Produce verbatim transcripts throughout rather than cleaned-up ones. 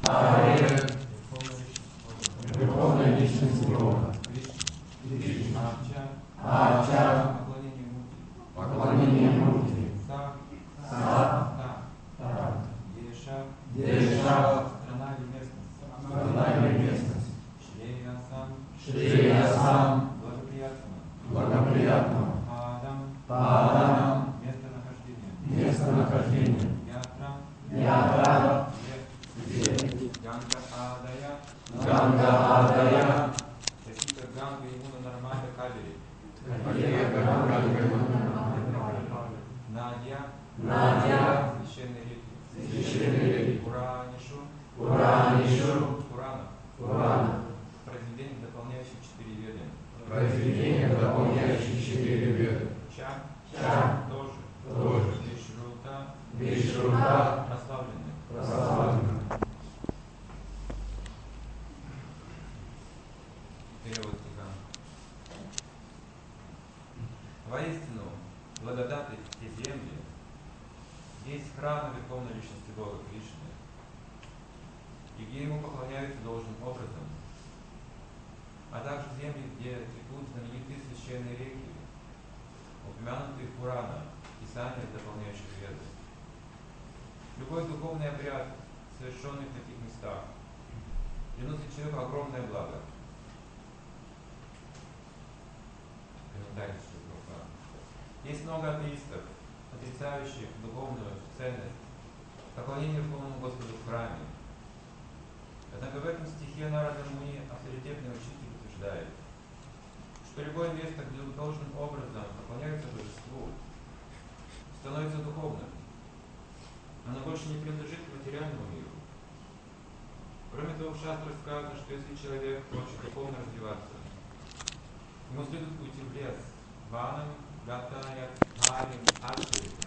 Харе, Верховная Личность Бога, Кришна, Ача, поклонение Мурти, Сатта, Деша, страна или местность, Шреясам, благоприятного, Падам, местонахождение, Ятра, Ганга Адая, Ганга Имуна Нармада Кавери, Надя, Надя, священные реки, священные реки, Пуранишу, Пуранишу, Пурана, Пурана, произведения, дополняющие четыре веды, произведения, дополняющие четыре веды, Ча, Ча, тоже, тоже, Вишрута, Вишрута, прославленные. прославлены. Перевод стиха. Воистину, благодатны те земли, есть храмы Верховной Личности Бога Кришны, и где Ему поклоняются должным образом, а также земли, где текут знаменитые священные реки, упомянутые в Пуранах, Писаниях, дополняющих веды. Любой духовный обряд, совершенный в таких местах, приносит человеку огромное благо. Есть много атеистов, отрицающих духовную ценность поклонения Верховному Господу в храме. Однако в этом стихе Нарада Муни, авторитетный учитель, утверждает, что любое место, где должным образом поклоняются Божеству, становится духовным. Оно больше не принадлежит к материальному миру. Кроме того, в шастрах сказано, что если человек хочет духовно развиваться, ему следует уйти в лес, ванам, гатая, харим, ашрита,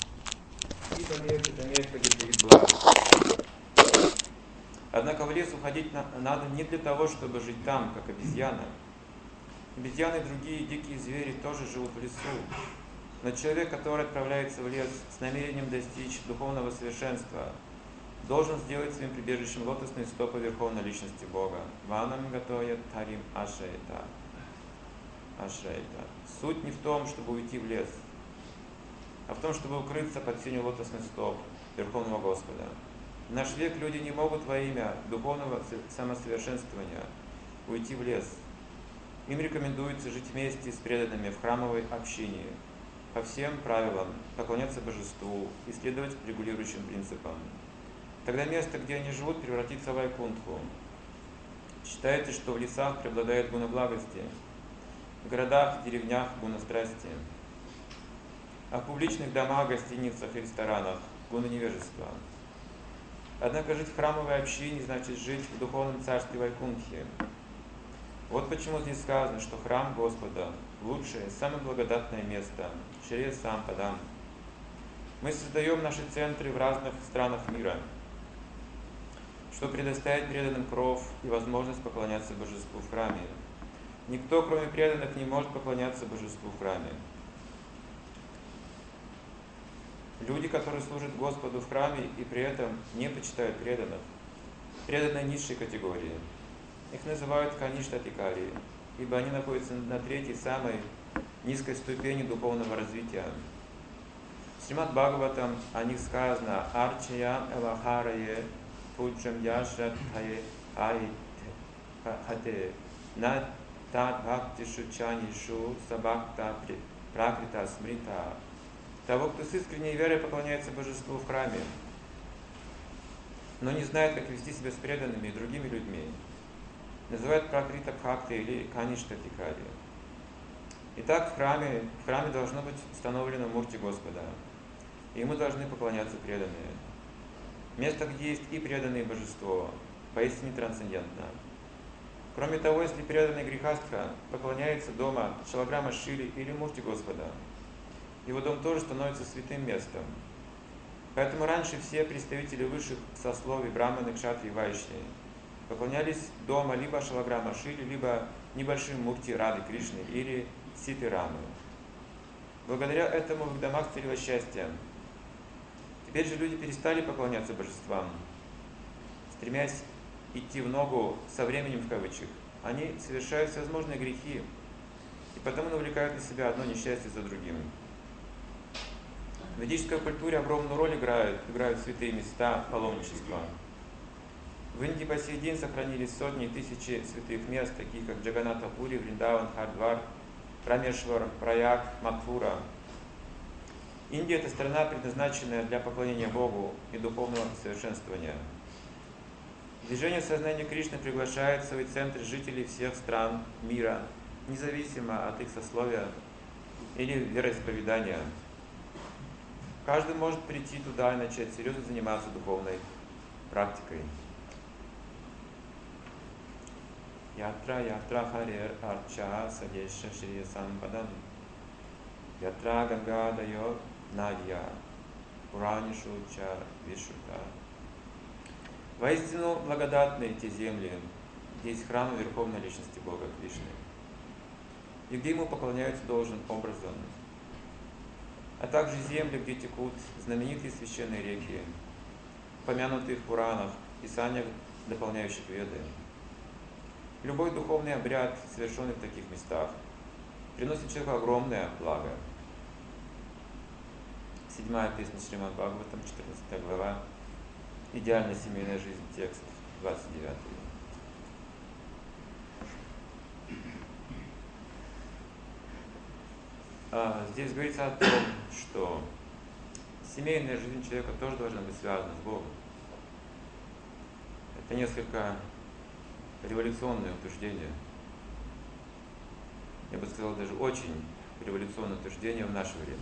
и по это место, где будет благо. Однако в лес уходить надо не для того, чтобы жить там, как обезьяна. Обезьяны и другие дикие звери тоже живут в лесу. Но человек, который отправляется в лес с намерением достичь духовного совершенства, должен сделать своим прибежищем лотосные стопы Верховной Личности Бога. Ванам гатоя тарим ашрайта. Ашрайта. Суть не в том, чтобы уйти в лес, а в том, чтобы укрыться под сенью лотосных стоп Верховного Господа. В наш век люди не могут во имя духовного самосовершенствования уйти в лес. Им рекомендуется жить вместе с преданными в храмовой общине, по всем правилам, поклоняться Божеству и следовать регулирующим принципам. Тогда место, где они живут, превратится в Вайкунтху. Считается, что в лесах преобладает гуна благости, в городах и деревнях гуна страсти, а в публичных домах, гостиницах и ресторанах гуна невежества. Однако жить в храмовой общине значит жить в духовном царстве Вайкунтхи. Вот почему здесь сказано, что храм Господа – лучшее, самое благодатное место, Шри Сампадам. Мы создаем наши центры в разных странах мира, чтобы предоставить преданным кров и возможность поклоняться Божеству в храме. Никто, кроме преданных, не может поклоняться Божеству в храме. Люди, которые служат Господу в храме и при этом не почитают преданных, преданные низшей категории. Их называют каништатикари, ибо они находятся на третьей, самой низкой ступени духовного развития. В Шримад Бхагаватам о них сказано «Арчаям эвахарае пуджам яшратхае хате на тат бхактишу чанишу сабхакта пракрита смрита». Того, кто с искренней верой поклоняется Божеству в храме, но не знает, как вести себя с преданными и другими людьми, называют пракрита бхакти или каништатикари. Итак, в храме, в храме должно быть установлено мурти Господа, и ему должны поклоняться преданные. Место, где есть и преданное божество, поистине трансцендентно. Кроме того, если преданный грехастха поклоняется дома Шалаграма Шили или мурти Господа, его дом тоже становится святым местом. Поэтому раньше все представители высших сословий, браманы, кшатри и вайшни, поклонялись дома либо Шалаграма Шили, либо небольшим мурти Рады Кришны или Ситы Рамы. Благодаря этому в их домах царило счастье. Теперь же люди перестали поклоняться божествам, стремясь идти в ногу со временем в кавычках, они совершают всевозможные грехи и потому навлекают на себя одно несчастье за другим. В ведической культуре огромную роль играют, играют святые места паломничества. В Индии по сей день сохранились сотни и тысячи святых мест, таких как Джаганнатха-Пури, Вриндаван, Хардвар, Рамешвар, Праяг, Матхура. Индия – это страна, предназначенная для поклонения Богу и духовного совершенствования. Движение сознания Кришны приглашает в свои центры жителей всех стран мира, независимо от их сословия или вероисповедания. Каждый может прийти туда и начать серьезно заниматься духовной практикой. Ятра ятра харер арча садеша шри сампадан. Ятра гангадайо надья пуранишу ча вишута. Воистину благодатны те земли, где есть храм Верховной Личности Бога Кришны, и где ему поклоняются должным образом, а также земли, где текут знаменитые священные реки, упомянутые в Пуранах, писаниях, дополняющих Веды. Любой духовный обряд, совершенный в таких местах, приносит человеку огромное благо. Седьмая песня Шримад Бхагаватам, четырнадцатая глава, идеальная семейная жизнь, текст двадцать девятый. А, здесь говорится о том, что семейная жизнь человека тоже должна быть связана с Богом. Это несколько революционное утверждение. Я бы сказал, даже очень революционное утверждение в наше время.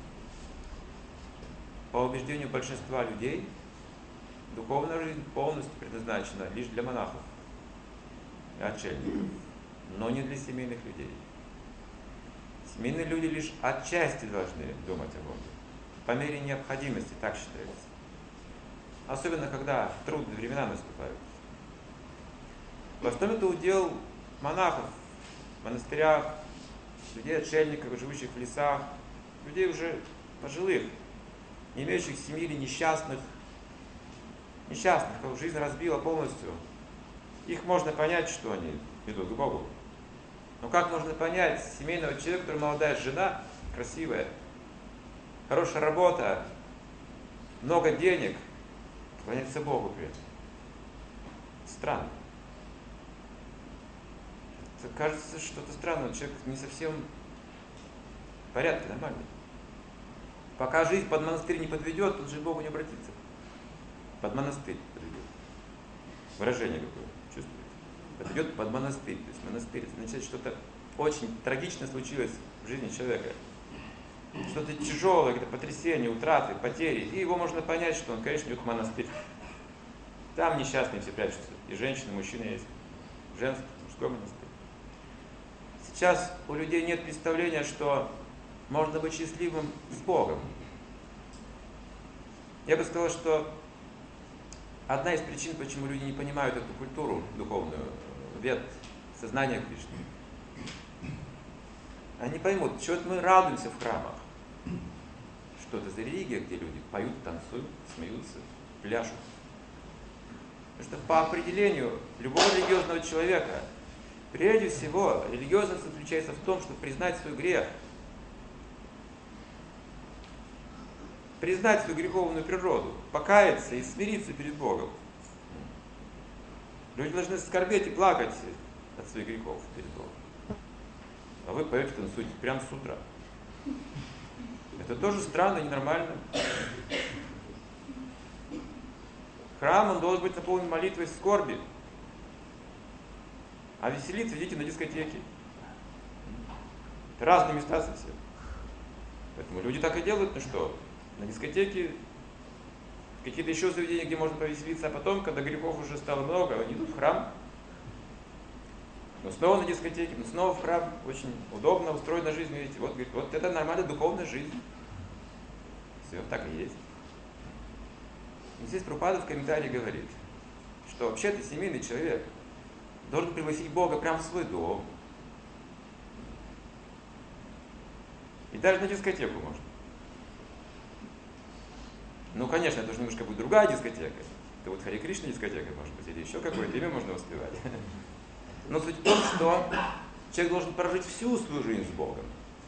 По убеждению большинства людей, духовная жизнь полностью предназначена лишь для монахов и отшельников, но не для семейных людей. Семейные люди лишь отчасти должны думать о Боге, по мере необходимости, так считается. Особенно, когда трудные времена наступают. В основном это удел монахов в монастырях, людей отшельников, живущих в лесах, людей уже пожилых, не имеющих семьи или несчастных, несчастных, кого жизнь разбила полностью. Их можно понять, что они идут к Богу. Но как можно понять семейного человека, который молодая жена, красивая, хорошая работа, много денег, поклоняется Богу при этом? Странно. Это кажется, что-то странное, человек не совсем в порядке, нормально. Пока жизнь под монастырь не подведет, тут же к Богу не обратиться. Под монастырь подведет. Выражение какое, чувствуете? Подведет под монастырь. То есть монастырь, это означает, что-то очень трагичное случилось в жизни человека. Что-то тяжелое, какое-то потрясение, утраты, потери. И его можно понять, что он, конечно, идет в монастырь. Там несчастные все прячутся. И женщины, и мужчины есть. Женский, мужской монастырь. Сейчас у людей нет представления, что можно быть счастливым с Богом. Я бы сказал, что одна из причин, почему люди не понимают эту культуру духовную, вед, сознание Кришны. Они поймут, чего мы радуемся в храмах. Что это за религия, где люди поют, танцуют, смеются, пляшут. Потому что по определению любого религиозного человека, прежде всего, религиозность заключается в том, чтобы признать свой грех, признать свою греховную природу, покаяться и смириться перед Богом. Люди должны скорбеть и плакать от своих грехов перед Богом. А вы поете, танцуете прямо с утра. Это тоже странно и ненормально. Храм, он должен быть наполнен молитвой скорби. А веселиться идите на дискотеки. Это разные места совсем. Поэтому люди так и делают, ну что, на дискотеке, какие-то еще заведения, где можно повеселиться, а потом, когда грехов уже стало много, они идут в храм. Но снова на дискотеке, но снова в храм. Очень удобно устроена жизнь, видите. Вот, говорит, вот это нормальная духовная жизнь. Все, так и есть. И здесь Прабхупада в комментарии говорит, что вообще-то семейный человек должен пригласить Бога прямо в свой дом. И даже на дискотеку можно. Ну, конечно, это же немножко будет другая дискотека. Это вот Харе Кришна дискотека, может быть, или еще какое-то имя можно воспевать. Но суть в том, что человек должен прожить всю свою жизнь с Богом.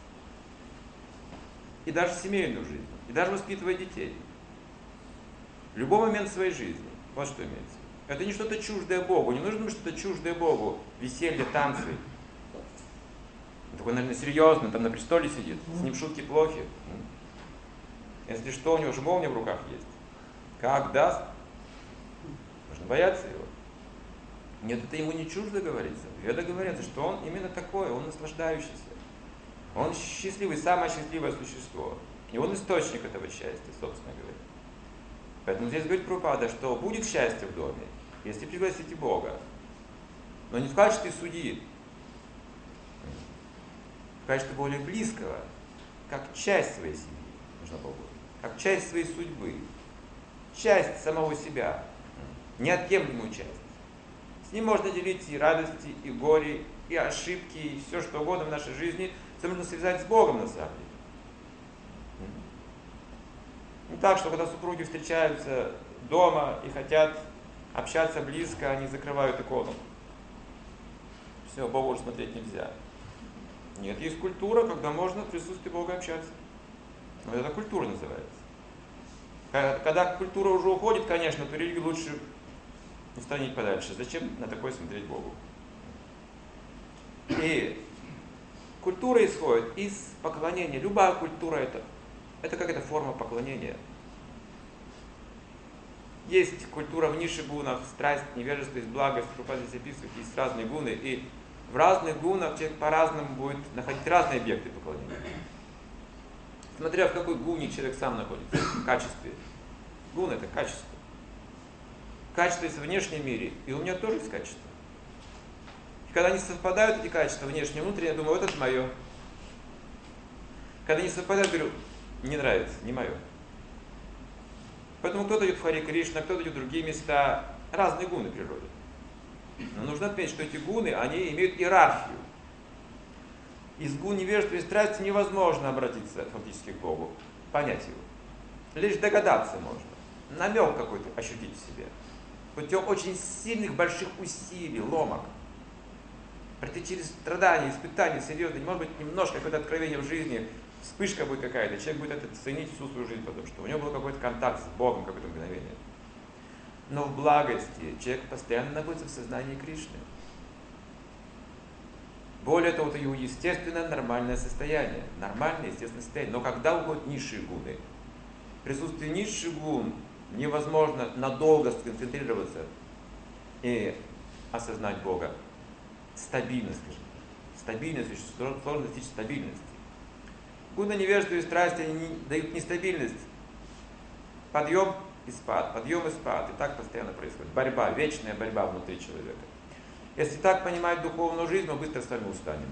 И даже семейную жизнь. И даже воспитывать детей. В любой момент своей жизни. Вот что имеется. Это не что-то чуждое Богу. Не нужно что-то чуждое Богу. Веселье, танцы. Он такой, наверное, серьезный, там на престоле сидит. С ним шутки плохи. Если что, у него же молния в руках есть. Как даст? Нужно бояться его. Нет, это ему не чуждо говорится. Веда говорится, что он именно такой, он наслаждающийся. Он счастливый, самое счастливое существо. И он источник этого счастья, собственно говоря. Поэтому здесь говорит Прабхупада, что будет счастье в доме, если пригласите Бога. Но не в качестве судьи, в качестве более близкого, как часть своей семьи, нужно Богу, как часть своей судьбы, часть самого себя, неотъемлемую часть. С ним можно делить и радости, и горе, и ошибки, и все что угодно в нашей жизни, все можно связать с Богом на самом деле. Не так, что когда супруги встречаются дома и хотят общаться близко, они закрывают икону. Все, Бога уже смотреть нельзя. Нет, есть культура, когда можно в присутствии Бога общаться. Но это культура называется. Когда культура уже уходит, конечно, то религию лучше устранить подальше. Зачем на такое смотреть Богу? И культура исходит из поклонения. Любая культура это, это какая-то форма поклонения. Есть культура в низших гунах, страсть, невежество, есть благость, Прабхупада здесь описывает, есть разные гуны. И в разных гунах человек по-разному будет находить разные объекты поклонения. Смотря в какой гуне человек сам находится, в качестве. Гун это качество. Качество есть в внешнем мире, и у меня тоже есть качество. И когда не совпадают эти качества, внешнее и внутреннее, я думаю, вот это мое. Когда не совпадают, говорю, не нравится, не мое. Поэтому кто-то идет в Харе Кришна, кто-то идет в другие места, разные гуны в природе. Но нужно отметить, что эти гуны, они имеют иерархию. Из гун невежества и страсти невозможно обратиться фактически к Богу, понять его. Лишь догадаться можно, намек какой-то ощутить в себе. Путем очень сильных, больших усилий, ломок. Пройти через страдания, испытания серьезные, может быть, немножко какое-то откровение в жизни, вспышка будет какая-то, человек будет это ценить всю свою жизнь, потому что у него был какой-то контакт с Богом, какое-то мгновение. Но в благости человек постоянно находится в сознании Кришны. Более того, это его естественное нормальное состояние. Нормальное естественное состояние. Но когда уходят низшие гуны, в присутствии низших гун невозможно надолго сконцентрироваться и осознать Бога. Стабильность, скажем. Стабильность, сложно достичь стабильности. Гуны невежества и страсти, они не, дают нестабильность. Подъем и спад, подъем и спад. И так постоянно происходит. Борьба, вечная борьба внутри человека. Если так понимать духовную жизнь, мы быстро с вами устанем.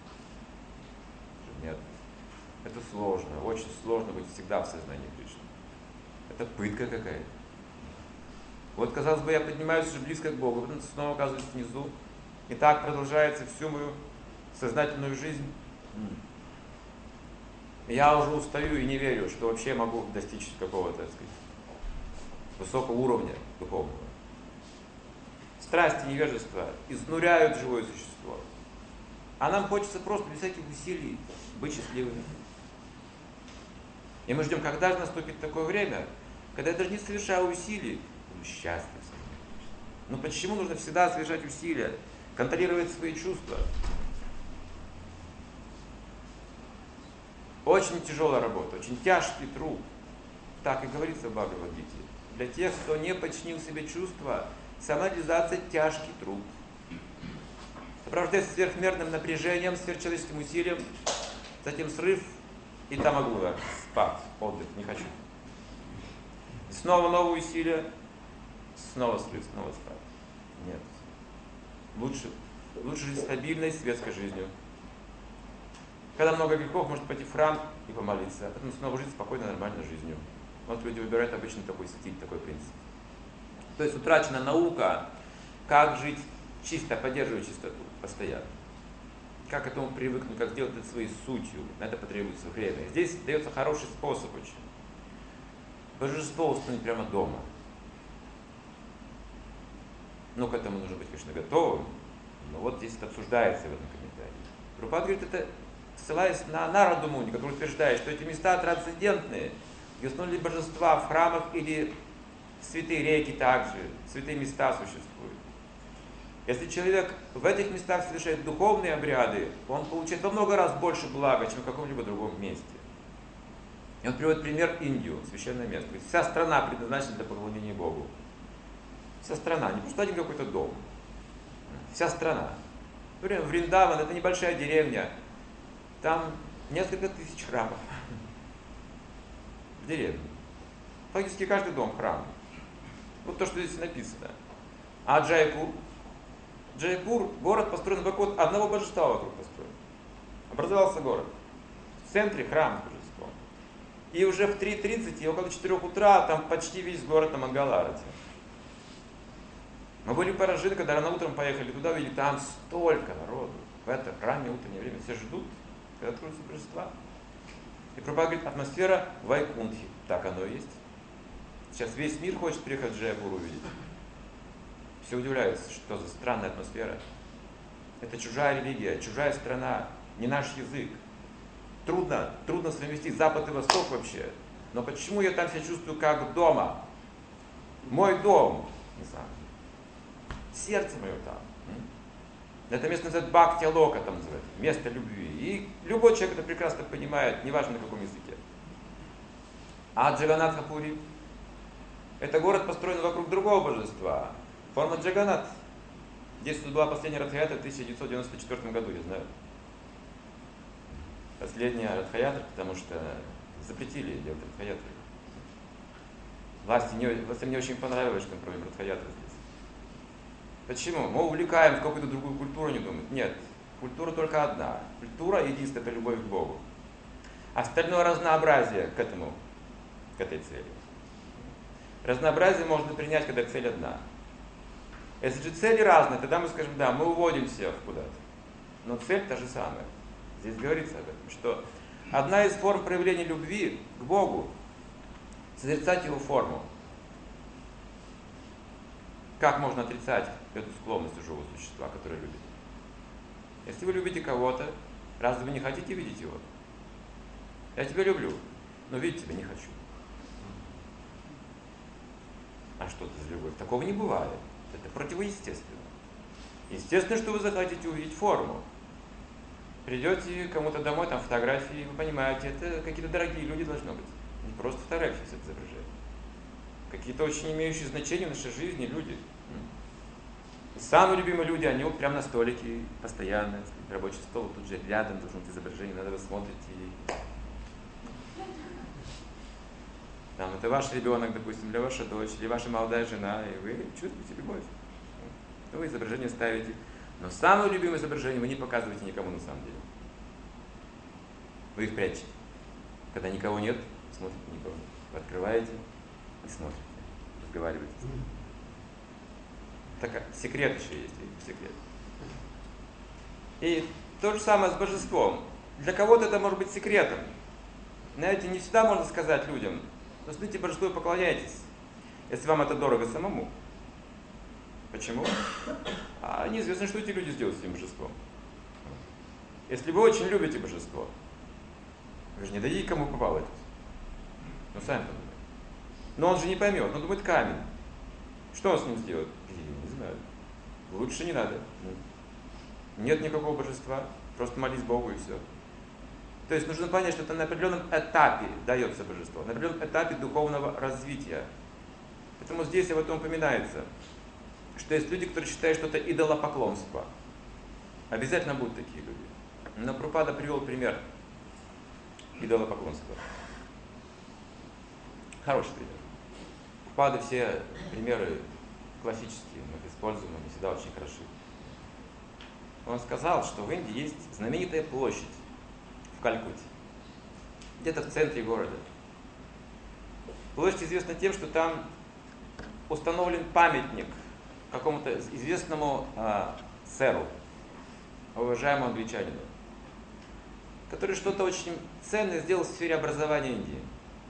Нет. Это сложно. Очень сложно быть всегда в сознании Кришны. Это пытка какая-то. Вот, казалось бы, я поднимаюсь уже близко к Богу, потом снова оказываюсь внизу. И так продолжается всю мою сознательную жизнь. Я уже устаю и не верю, что вообще могу достичь какого-то, так сказать, высокого уровня духовного. Страсти, невежество изнуряют живое существо. А нам хочется просто без всяких усилий быть счастливыми. И мы ждем, когда же наступит такое время, когда я даже не совершаю усилий, буду счастлив. Но почему нужно всегда совершать усилия, контролировать свои чувства? Очень тяжелая работа, очень тяжкий труд. Так и говорится в Бхагавад-гите. Для тех, кто не подчинил себе чувства, самореализация – тяжкий труд. Сопровождается сверхмерным напряжением, сверхчеловеческим усилием, затем срыв и тамагура, спад, отдых, не хочу. И снова новые усилия, снова срыв, снова спад. Нет. Лучше, лучше жить стабильной светской жизнью. Когда много грехов, можно пойти в храм и помолиться, а потом снова жить спокойной, нормальной жизнью. Вот люди выбирают обычно такой стиль, такой принцип. То есть утрачена наука, как жить чисто, поддерживая чистоту постоянно. Как к этому привыкнуть, как сделать это своей сутью. На это потребуется время. Здесь дается хороший способ очень. Божество установить прямо дома. Ну, к этому нужно быть, конечно, готовым. Но вот здесь это обсуждается в этом комментарии. Прабхупада говорит, это ссылаясь на Нараду Муни, который утверждает, что эти места трансцендентные, где установили божества в храмах или святые реки также, святые места существуют. Если человек в этих местах совершает духовные обряды, он получает во много раз больше блага, чем в каком-либо другом месте. И он приводит пример Индию, священное место. То есть вся страна предназначена для поклонения Богу. Вся страна, не просто один какой-то дом. Вся страна. Например, Вриндаван — это небольшая деревня. Там несколько тысяч храмов. В деревне. Фактически каждый дом храм. Вот то, что здесь написано. А Джайпур? Джайпур — город, построен вокруг одного божества вокруг построен. Образовался город. В центре храм с божеством. И уже в три тридцать и около четырёх утра там почти весь город на Мангаларате. Мы были поражены, когда рано утром поехали туда, увидели, там столько народу. В это раннее утреннее время все ждут, когда откроются божества. И Прабхупада говорит, атмосфера Вайкунтхи. Так оно и есть. Сейчас весь мир хочет приехать в Джайпур увидеть. Все удивляются, что за странная атмосфера. Это чужая религия, чужая страна, не наш язык. Трудно, трудно совместить Запад и Восток вообще. Но почему я там себя чувствую как дома? Мой дом, не знаю. Сердце мое там. Это место называют Бхакти-лока, там называют, место любви. И любой человек это прекрасно понимает, неважно на каком языке. А Джаганнатха-пури — это город, построен вокруг другого божества. Форма Джаганнат. Здесь тут была последняя Радха-ятра в тысяча девятьсот девяносто четвёртом году, я знаю. Последняя Радха-ятра, потому что запретили делать Радха-ятры. Власти не, властям не очень понравилось, что мы проводим Радха-ятры здесь. Почему? Мы увлекаем в какую-то другую культуру, не думают. Нет, культура только одна. Культура единственная — это любовь к Богу. Остальное разнообразие к этому, к этой цели. Разнообразие можно принять, когда цель одна. Если же цели разные, тогда мы скажем, да, мы уводимся куда-то. Но цель та же самая. Здесь говорится об этом, что одна из форм проявления любви к Богу — созерцать Его форму. Как можно отрицать эту склонность у живого существа, которое любит? Если вы любите кого-то, разве вы не хотите видеть его? Я тебя люблю, но видеть тебя не хочу. А что это за любовь? Такого не бывает. Это противоестественно. Естественно, что вы захотите увидеть форму. Придете кому-то домой, там фотографии, вы понимаете, это какие-то дорогие люди должны быть. Не просто фотографии все это изображают. Какие-то очень имеющие значение в нашей жизни люди. Самые любимые люди, они вот прямо на столике, постоянно, рабочий стол, тут же рядом должно быть изображение, надо вы смотрите. Там, это ваш ребенок, допустим, или ваша дочь, или ваша молодая жена, и вы чувствуете любовь. Вы изображение ставите. Но самое любимое изображение вы не показываете никому на самом деле. Вы их прячете. Когда никого нет, смотрите никого. Вы открываете и смотрите, разговариваете. Так, секрет еще есть, секрет. И то же самое с божеством. Для кого-то это может быть секретом. Знаете, не всегда можно сказать людям, но смотрите, божеству и поклоняйтесь, если вам это дорого самому. Почему? А неизвестно, что эти люди сделают с этим божеством. Если вы очень любите божество, вы же не дадите кому попало это. Ну, сами подумайте. Но он же не поймет, он думает камень. Что он с ним сделает? Я не знаю. Лучше не надо. Нет никакого божества, просто молись Богу и все. То есть нужно понять, что это на определенном этапе дается божество, на определенном этапе духовного развития. Поэтому здесь об этом упоминается, что есть люди, которые считают, что это идолопоклонство. Обязательно будут такие люди. Но Прабхупада привел пример идолопоклонства. Хороший пример. Прабхупада все примеры классические, мы их используем, они всегда очень хороши. Он сказал, что в Индии есть знаменитая площадь в Калькутте, где-то в центре города. Площадь известна тем, что там установлен памятник какому-то известному э, сэру, уважаемому англичанину, который что-то очень ценное сделал в сфере образования Индии.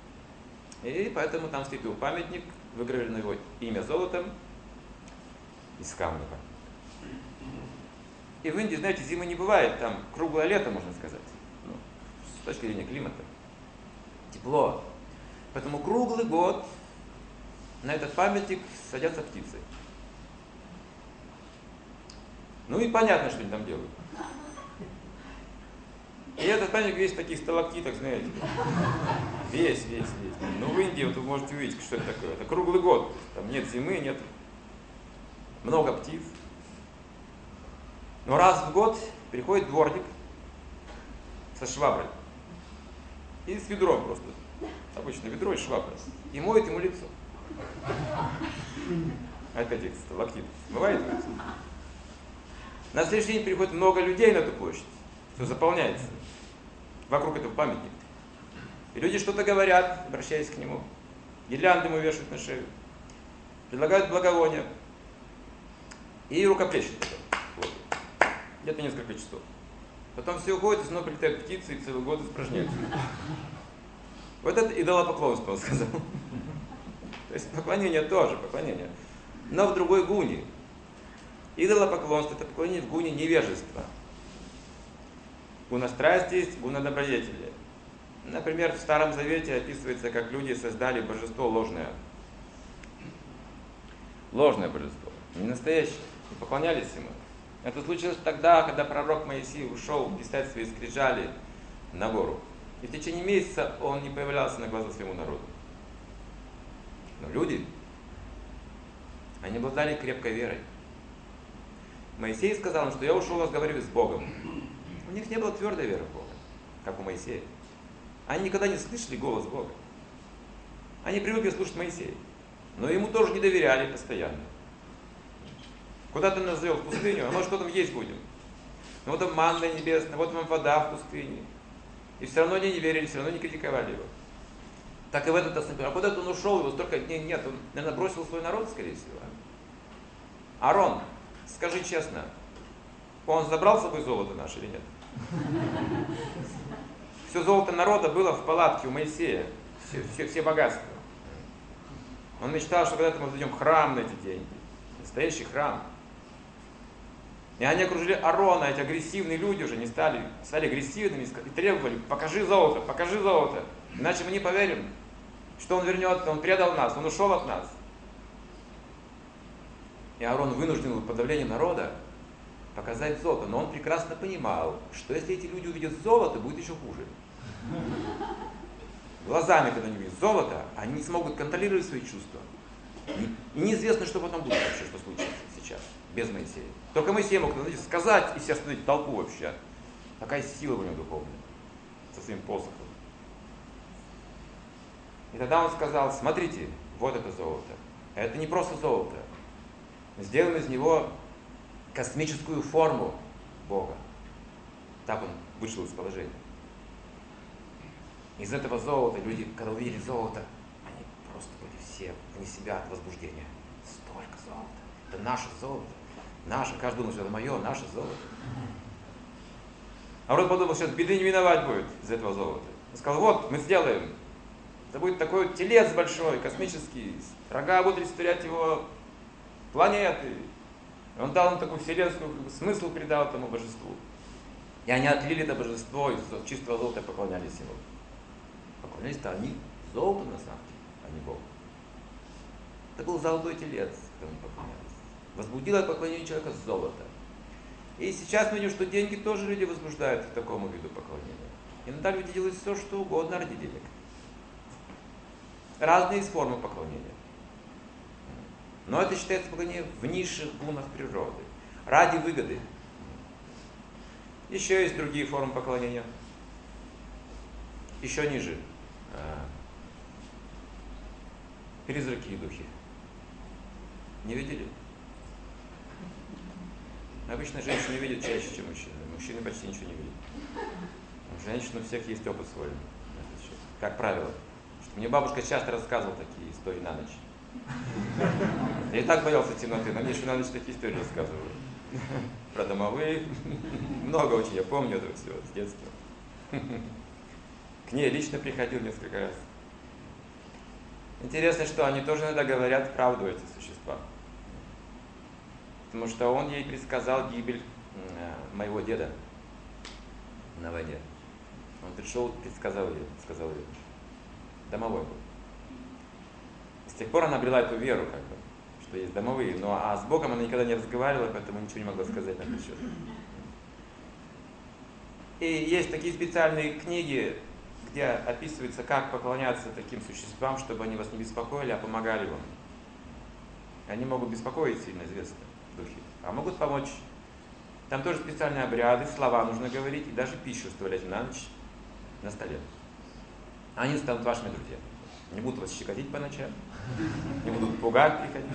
И поэтому там стоит его памятник, выгравировано его имя золотом. из камня. И в Индии, знаете, зимы не бывает, там круглое лето, можно сказать, ну, с точки зрения климата. Тепло. Поэтому круглый год на этот памятник садятся птицы. Ну и понятно, что они там делают. И этот памятник весь в таких сталактитах, знаете. Весь, весь, весь. Ну в Индии вот вы можете увидеть, что это такое. Это круглый год. Там нет зимы, нет. Много птиц. Но раз в год приходит дворник со шваброй. И с ведром просто. Обычно ведро и швабра. И моет ему лицо. Опять этих сталактитов. Бывает лицо? На следующий день приходит много людей на эту площадь. Все заполняется вокруг этого памятника. И люди что-то говорят, обращаясь к нему. Гирлянды ему вешают на шею. Предлагают благовония. И рукоплещут. Вот. Где-то несколько часов. Потом все уходит, и снова прилетают птицы, и целый год испражняются. Вот это идолопоклонство, он сказал. То есть поклонение тоже, поклонение. Но в другой гуне. Идолопоклонство – это поклонение в гуне невежества. Гуна страсти есть, гуна добродетели. Например, в Старом Завете описывается, как люди создали божество ложное. Ложное божество, не настоящее. И поклонялись ему. Это случилось тогда, когда пророк Моисей ушел писать свои скрижали на гору. И в течение месяца он не появлялся на глаза своему народу. Но люди, они обладали крепкой верой. Моисей сказал им, что я ушел разговаривать с Богом. У них не было твердой веры в Бога, как у Моисея. Они никогда не слышали голос Бога. Они привыкли слушать Моисея. Но ему тоже не доверяли постоянно. Куда ты нас завел в пустыню? А мы что там есть будем? Ну вот там манна небесная, вот вам вода в пустыне. И все равно они не верили, все равно не критиковали его. Так и в этот раз, например, а куда-то он ушел, его столько дней нет, он, наверное, бросил свой народ, скорее всего. Аарон, скажи честно, он забрал с собой золото наше или нет? Все золото народа было в палатке у Моисея, все, все, все богатства. Он мечтал, что когда-то мы возведем храм на эти деньги, настоящий храм. И они окружили Аарона, эти агрессивные люди уже не стали, стали агрессивными и требовали: покажи золото, покажи золото, иначе мы не поверим, что он вернется, он предал нас, он ушел от нас. И Аарон вынужден был под давлением народа показать золото, но он прекрасно понимал, что если эти люди увидят золото, будет еще хуже. Глазами, когда они видят золото, они не смогут контролировать свои чувства. И неизвестно, что потом будет вообще, что случится сейчас, без Моисея. Только Моисей мог, знаете, сказать и все остановить толпу вообще. Такая сила у него духовная, со своим посохом. И тогда он сказал: смотрите, вот это золото. Это не просто золото. Сделан из него космическую форму Бога. Так он вышел из положения. Из этого золота люди, когда увидели золото, они просто были все вне себя от возбуждения. Столько золота. Это наше золото. Наше. Каждый думал, что это мое, наше золото. А Аарон подумал, что беды не миновать будет из этого золота. Он сказал: вот, мы сделаем. Это будет такой вот телец большой, космический. Рога будут олицетворять его планеты. И он дал им такой вселенский смысл, придал этому божеству. И они отлили это божество из чистого золота и поклонялись ему. Поклонялись-то они золоту на самом деле, а не Богу. Это был золотой телец, которому поклонялись. Возбудило поклонение человека золото. И сейчас мы видим, что деньги тоже люди возбуждают к такому виду поклонения. Иногда люди делают все, что угодно ради денег. Разные формы поклонения. Но это считается поклонение в низших гунах природы. Ради выгоды. Еще есть другие формы поклонения. Еще ниже. Призраки и духи. Не видели? Обычно женщины видят чаще, чем мужчины. Мужчины почти ничего не видят. У женщин у всех есть опыт свой. Как правило. Что мне бабушка часто рассказывала такие истории на ночь. Я и так боялся темноты, но мне еще на ночь такие истории рассказывали. Про домовые. Много очень, я помню этого всего с детства. К ней лично приходил несколько раз. Интересно, что они тоже иногда говорят правду, эти существа. Потому что он ей предсказал гибель моего деда на войне. Он пришел, предсказал ее, сказал ее. Домовой был. С тех пор она обрела эту веру, как бы, что есть домовые. Но а с Богом она никогда не разговаривала, поэтому ничего не могла сказать на этот счет. И есть такие специальные книги, где описывается, как поклоняться таким существам, чтобы они вас не беспокоили, а помогали вам. Они могут беспокоить, сильно известно, духи, а могут помочь. Там тоже специальные обряды, слова нужно говорить, и даже пищу оставлять на ночь на столе. Они станут вашими друзьями. Не будут вас щекотить по ночам, не будут пугать приходить.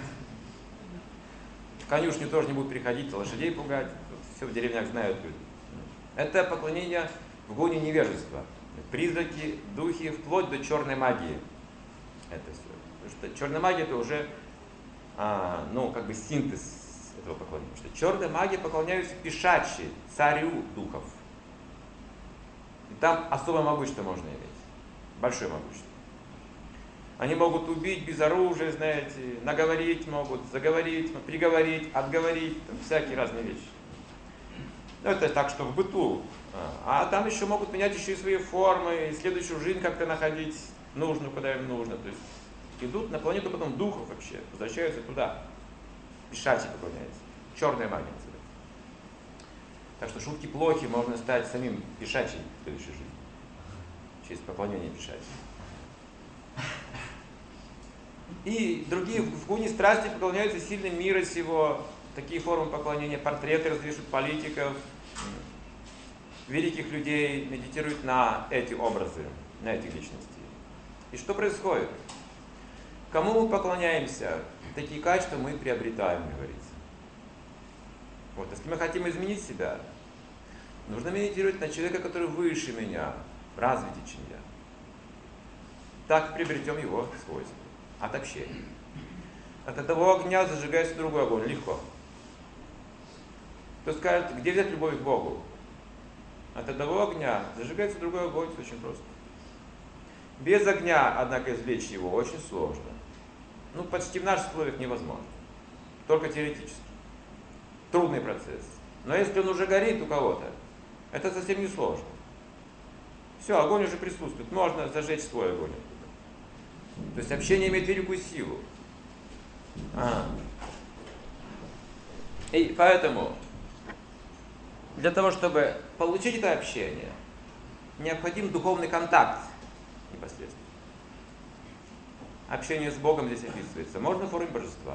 В конюшню тоже не будут приходить, лошадей пугать. Все в деревнях знают люди. Это поклонение в гоне невежества. Призраки, духи, вплоть до черной магии. Это все. Потому что черная магия это уже а, ну, как бы синтез этого поклонения. Потому что черная магия поклоняются пешачьи, царю духов. И там особое могущество можно иметь. Большое могущество. Они могут убить без оружия, знаете, наговорить могут, заговорить, приговорить, отговорить, там всякие разные вещи. Ну, это так, что в быту. А там еще могут менять еще и свои формы, и следующую жизнь как-то находить нужную, куда им нужно. То есть идут на планету потом духов вообще, возвращаются туда. Пешачьи поклоняются. Черная магия называется. Так что шутки плохи, можно стать самим пешачьим в следующей жизни. Через поклонение пешачьим. И другие в гуне страсти поклоняются сильным мира сего. Такие формы поклонения, портреты развешивают политиков, великих людей, медитируют на эти образы, на эти личности. И что происходит? Кому мы поклоняемся, такие качества мы приобретаем, говорится. Вот, если мы хотим изменить себя, нужно медитировать на человека, который выше меня, развитее, чем я. Так приобретем его свойства от общения. От одного огня зажигается другой огонь, легко. Кто скажет, где взять любовь к Богу? От одного огня зажигается другой огонь, это очень просто. Без огня, однако, извлечь его очень сложно. Ну, почти в наших условиях невозможно. Только теоретически. Трудный процесс. Но если он уже горит у кого-то, это совсем не сложно. Все, огонь уже присутствует. Можно зажечь свой огонь. То есть общение имеет великую силу. А. И поэтому для того, чтобы получить это общение, необходим духовный контакт непосредственно. Общение с Богом здесь описывается. Можно в форме божества.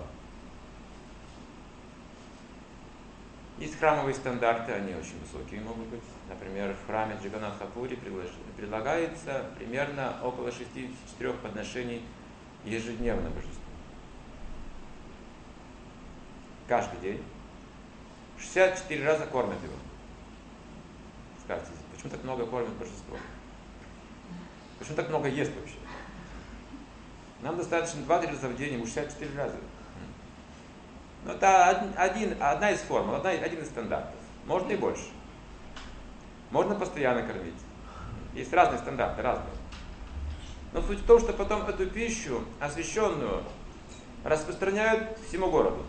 Есть храмовые стандарты, они очень высокие могут быть. Например, в храме Джаганнатха-пури предлагается примерно около шестидесяти четырёх подношений ежедневно божеству. Каждый день. шестьдесят четыре раза кормят его. Скажите, почему так много кормят божество? Почему так много ест вообще? Нам достаточно два-три раза в день, ему шестьдесят четыре раза. Но это один, одна из формул, одна, один из стандартов. Можно и больше. Можно постоянно кормить. Есть разные стандарты, разные. Но суть в том, что потом эту пищу, освященную, распространяют всему городу.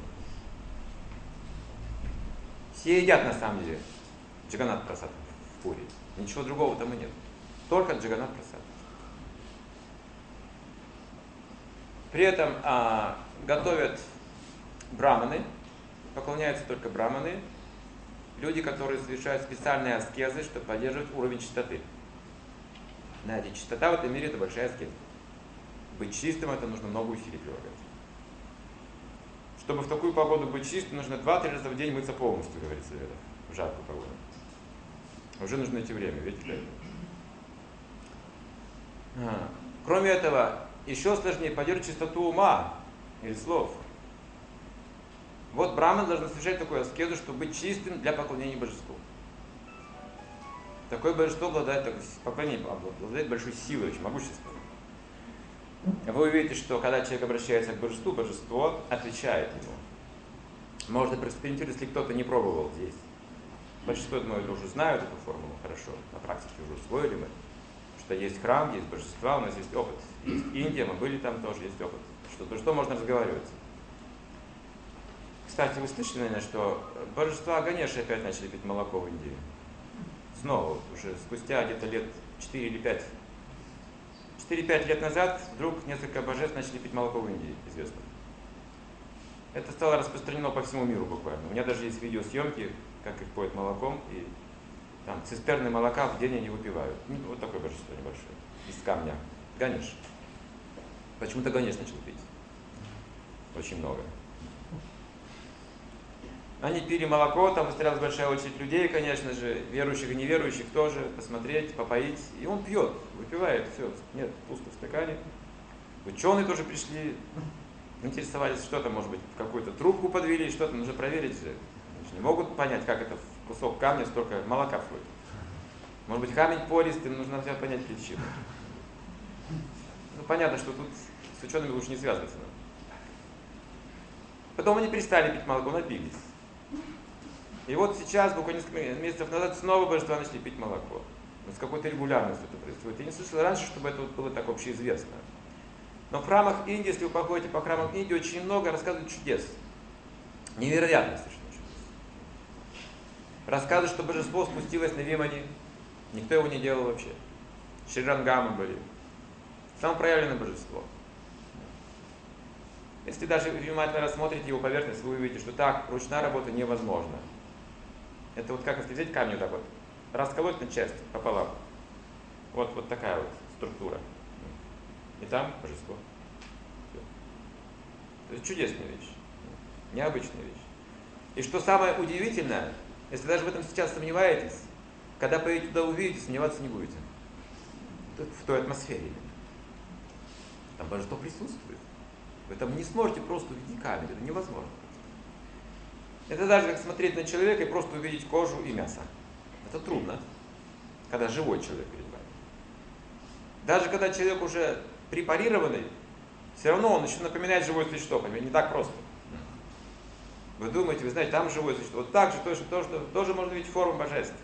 Все едят на самом деле Джаганнат-прасад в Пури. Ничего другого там и нет. Только Джаганнат-прасад. При этом а, готовят браманы, поклоняются только браманы, люди, которые совершают специальные аскезы, чтобы поддерживать уровень чистоты. Знаете, чистота в этом мире – это большая аскеза. Быть чистым – это нужно много усилий прилагать. Чтобы в такую погоду быть чистым, нужно два-три раза в день мыться полностью, говорится в ведах, в жаркую погоду. Уже нужно найти время, видите, для этого. А. Кроме этого, еще сложнее поддерживать чистоту ума или слов. Вот браман должен совершать такую аскезу, чтобы быть чистым для поклонения божеству. Такое божество обладает, поклонение обладает большой силой, очень могуществом. Вы увидите, что когда человек обращается к божеству, божество отвечает ему. Можно проэкспериментировать, если кто-то не пробовал здесь. Большинство, думаю, уже знают эту формулу хорошо, на практике уже усвоили мы, что есть храм, есть божества, у нас есть опыт. Есть Индия, мы были там тоже, есть опыт. Что с божеством можно разговаривать. Кстати, вы слышали, наверное, что божества Ганеши опять начали пить молоко в Индии? Снова, уже спустя где-то лет четыре или пять. четыре-пять лет назад вдруг несколько божеств начали пить молоко в Индии, известно. Это стало распространено по всему миру буквально. У меня даже есть видеосъемки, как их поют молоком, и там цистерны молока в день они выпивают. Ну, вот такое божество небольшое, из камня. Ганеш. Почему-то Ганеш начал пить. Очень много. Они пили молоко, там выстроилась большая очередь людей, конечно же, верующих и неверующих тоже, посмотреть, попоить. И он пьет, выпивает, все, нет, пусто в стакане. Ученые тоже пришли, интересовались, что там, может быть, в какую-то трубку подвели, что там, нужно проверить же. Они же не могут понять, как это в кусок камня столько молока входит. Может быть, камень пористый, нужно все понять причину. Ну, понятно, что тут с учеными лучше не связываться. Потом они перестали пить молоко, напились. И вот сейчас, буквально несколько месяцев назад, снова божества начали пить молоко. Но с какой-то регулярностью это происходит. Я не слышал раньше, чтобы это вот было так общеизвестно. Но в храмах Индии, если вы походите по храмам Индии, очень много рассказывают чудес. Невероятно совершенно чудес. Рассказывают, что божество спустилось на Вимани. Никто его не делал вообще. Шри-Рангамы были. Самопроявленное божество. Если даже внимательно рассмотрите его поверхность, вы увидите, что так ручная работа невозможна. Это вот как если взять камень вот так вот, расколоть на части пополам. Вот, вот такая вот структура. И там божество. Все. Это чудесная вещь. Необычная вещь. И что самое удивительное, если даже в этом сейчас сомневаетесь, когда поедете туда увидите, сомневаться не будете. В той атмосфере. Там божество присутствует. Вы там не сможете просто увидеть камень, это невозможно. Это даже как смотреть на человека и просто увидеть кожу и мясо. Это трудно, когда живой человек перед вами. Даже когда человек уже препарированный, все равно он еще напоминает живое существо, понимаете, не так просто. Вы думаете, вы знаете, там живое существо. Вот так же точно то, что тоже можно видеть форму божеств.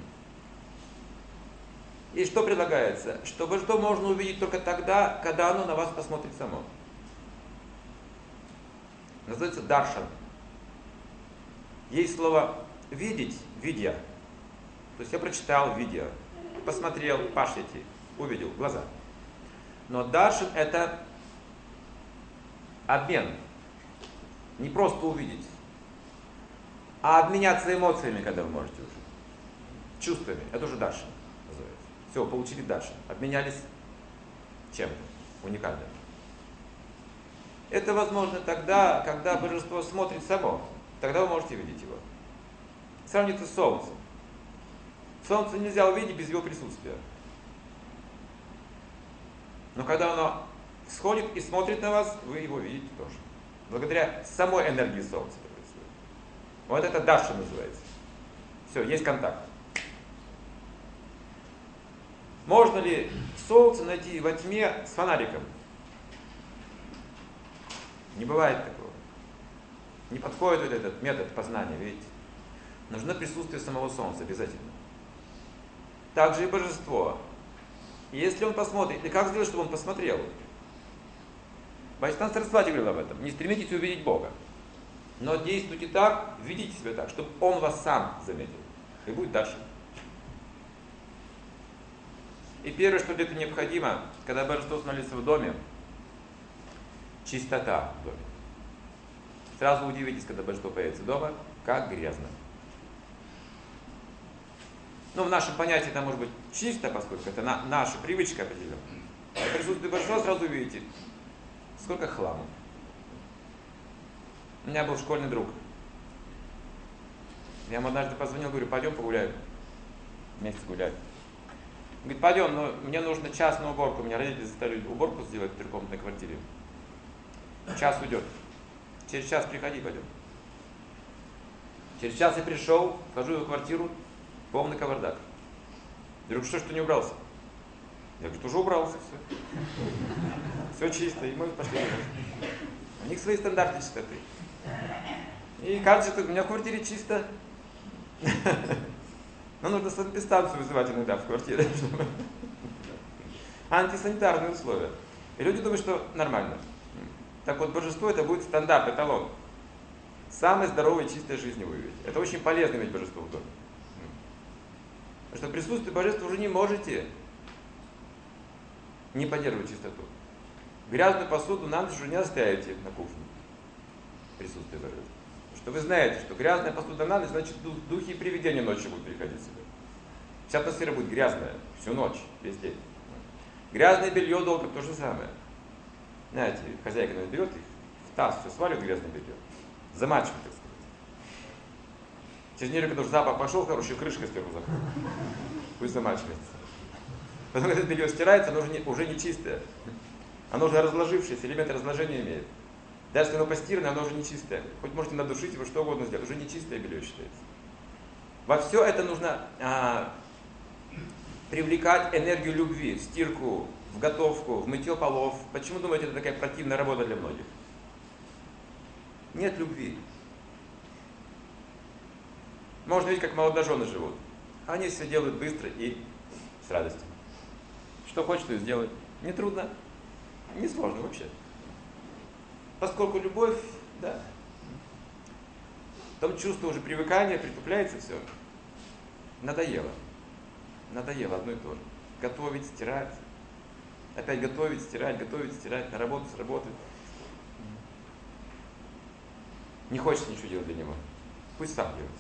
И что предлагается? Что божество можно увидеть только тогда, когда оно на вас посмотрит само. Называется даршан. Есть слово видеть, видя. То есть я прочитал, видя, посмотрел, пашите, увидел, глаза. Но даршан это обмен. Не просто увидеть, а обменяться эмоциями, когда вы можете уже. Чувствами. Это уже даршан называется. Все, получили даршан. Обменялись чем-то уникальным. Это возможно тогда, когда божество смотрит само. Тогда вы можете видеть его. Сравните с солнцем. Солнце нельзя увидеть без его присутствия. Но когда оно сходит и смотрит на вас, вы его видите тоже. Благодаря самой энергии солнца это происходит. Вот это дарша называется. Все, есть контакт. Можно ли солнце найти во тьме с фонариком? Не бывает такого. Не подходит вот этот метод познания, видите? Нужно присутствие самого Солнца обязательно. Также и божество. Если он посмотрит, и как сделать, чтобы он посмотрел? Вайштан Сарасвати говорил об этом. Не стремитесь увидеть Бога. Но действуйте так, ведите себя так, чтобы он вас сам заметил. И будет дальше. И первое, что для этого необходимо, когда божество установится в доме, чистота в доме. Сразу удивитесь, когда божество появится дома, как грязно. Ну, в нашем понятии это может быть чисто, поскольку это на, наша привычка определенная. А присутствие божества сразу увидите, сколько хлама. У меня был школьный друг. Я ему однажды позвонил, говорю, пойдем погуляем. Вместе гуляем. Он говорит, пойдем, но мне нужно час на уборку. Меня родители заставили уборку сделать в трехкомнатной квартире. Час уйдет. Через час приходи, пойдем. Через час я пришел, вхожу в его квартиру, полный кавардак. Я говорю, что ж ты не убрался? Я говорю, тоже убрался, все. Все чисто, и мы пошли. У них свои стандарты чистоты. И как же, у меня в квартире чисто. Но нужно санэпидстанцию вызывать иногда в квартире. Антисанитарные условия. И люди думают, что нормально. Так вот, божество это будет стандарт, эталон. самой здоровой, чистой жизни вы видите. Это очень полезно иметь божество в доме. Потому что в присутствии божества уже не можете не поддерживать чистоту. Грязную посуду на ночь уже не оставите на кухне. Присутствие божества. Потому что вы знаете, что грязная посуда на ночь, значит духи и привидения ночью будут приходить сюда. Вся атмосфера будет грязная всю ночь, весь день. Грязное белье долго то же самое. Знаете, хозяйка берет их, в таз все сваливает грязное белье, замачивает, так сказать. Через неделю, когда уже запах пошел, хорошая крышка сверху заходит. Пусть замачивается. Потом, когда белье стирается, оно уже не, уже не чистое. Оно уже разложившееся, элементы разложения имеет. Даже если оно постиранное, оно уже не чистое. Хоть можете надушить его, что угодно сделать, уже не чистое белье считается. Во все это нужно а, привлекать энергию любви, в стирку, в готовку, в мытье полов. Почему, думаете, это такая противная работа для многих? Нет любви. Можно видеть, как молодожены живут. Они все делают быстро и с радостью. Что хочет, то и сделать. Не трудно, не сложно вообще. Поскольку любовь, да, там чувство уже привыкания, притупляется все. Надоело. Надоело одно и то же. Готовить, стирать. Опять готовить, стирать, готовить, стирать, на работу, с работы. Не хочется ничего делать для него. Пусть сам делает.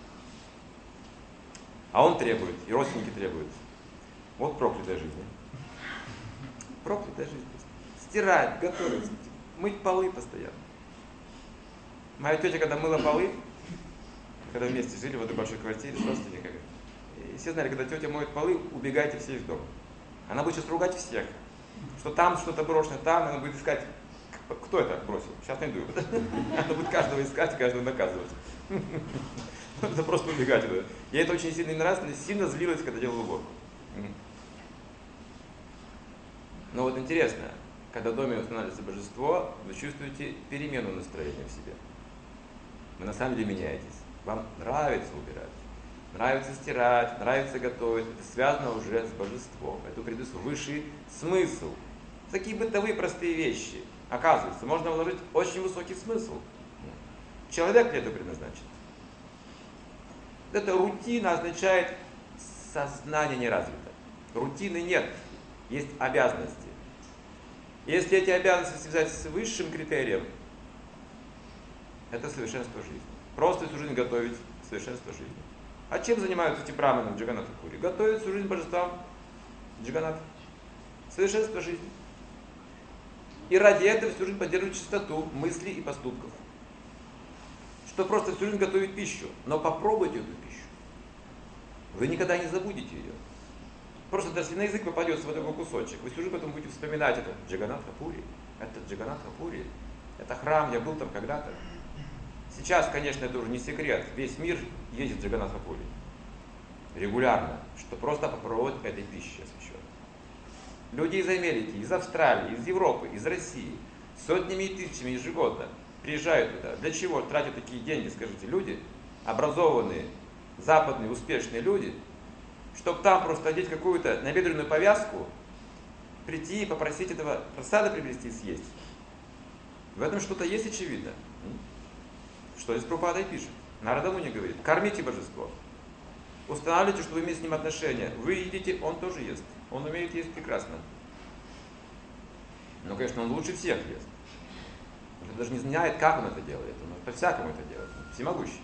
А он требует, и родственники требуют. Вот проклятая жизнь. Проклятая жизнь. Стирать, готовить, мыть полы постоянно. Моя тетя, когда мыла полы, когда вместе жили в этой большой квартире с родственниками, и все знали, когда тетя моет полы, убегайте все из дома. Она будет сейчас ругать всех, что там что-то брошено, там, она будет искать, кто это бросил, сейчас найду. Она будет каждого искать, каждого наказывать. Это просто убегать. Я это очень сильно не нравится, сильно злилась, когда делала уборку. Но вот интересно, когда в доме устанавливается божество, вы чувствуете перемену настроения в себе. Вы на самом деле меняетесь. Вам нравится убирать, нравится стирать, нравится готовить. Это связано уже с божеством. Это придет высший смысл. Такие бытовые простые вещи. Оказывается, можно вложить очень высокий смысл. Человек для этого предназначен. Эта рутина означает сознание не развито. Рутины нет, есть обязанности. Если эти обязанности связать с высшим критерием, это совершенство жизни. Просто всю жизнь готовить совершенство жизни. А чем занимаются эти браманы в Джаганатха-пури? Готовят всю жизнь божествам Джаганатха. Совершенство жизни. И ради этого всю жизнь поддерживают чистоту мыслей и поступков. Что просто всю жизнь готовить пищу. Но попробуйте эту пищу. Вы никогда не забудете ее. Просто даже если на язык попадется вот такой кусочек, вы всю жизнь потом будете вспоминать это Джаганатха-пури. Это Джаганатха-пури. Это храм, я был там когда-то. Сейчас, конечно, это уже не секрет. Весь мир ездит в Джаганатха-пури. Регулярно. Что просто попробовать этой пищи освященной. Люди из Америки, из Австралии, из Европы, из России сотнями и тысячами ежегодно приезжают туда. Для чего тратят такие деньги, скажите, люди, образованные, западные, успешные люди, чтобы там просто одеть какую-то набедренную повязку, прийти и попросить этого просада приобрести и съесть. В этом что-то есть очевидно. Что здесь Прабхупада и пишет. Нарада Муни говорит, кормите божество. Устанавливайте, что вы имеете с ним отношения. Вы едите, он тоже ест. Он умеет есть прекрасно. Но, конечно, он лучше всех ест. Он даже не знает, как он это делает. Он по-всякому это делает. Он всемогущий.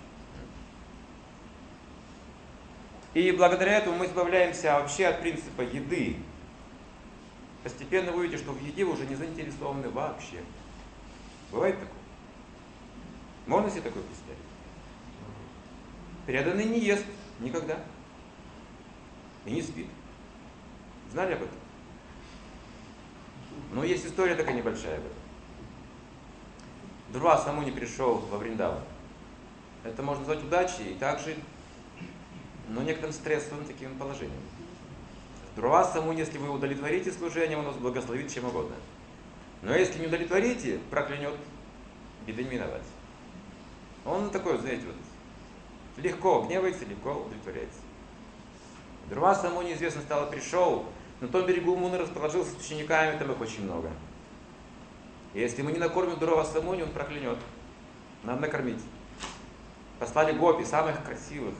И благодаря этому мы избавляемся вообще от принципа еды. Постепенно вы увидите, что в еде вы уже не заинтересованы вообще. Бывает такое? Можно себе такое представить? Преданный не ест никогда. И не спит. Знали об этом? Но есть история такая небольшая об этом. Дурваса Муни пришел во Вриндаван. Это можно назвать удачей и также, но некоторым стрессовым таким положением. Дурваса Муни, если вы удовлетворите служением, он вас благословит чем угодно. Но если не удовлетворите, проклянет, беды не миновать. Он такой, знаете, вот, легко гневается, легко удовлетворяется. Дурваса Муни, известно стало, пришел, на том берегу Муны расположился с учениками, там их очень много. И если мы не накормим Дурваса Муни, он проклянет. Надо накормить. Послали гопи, самых красивых.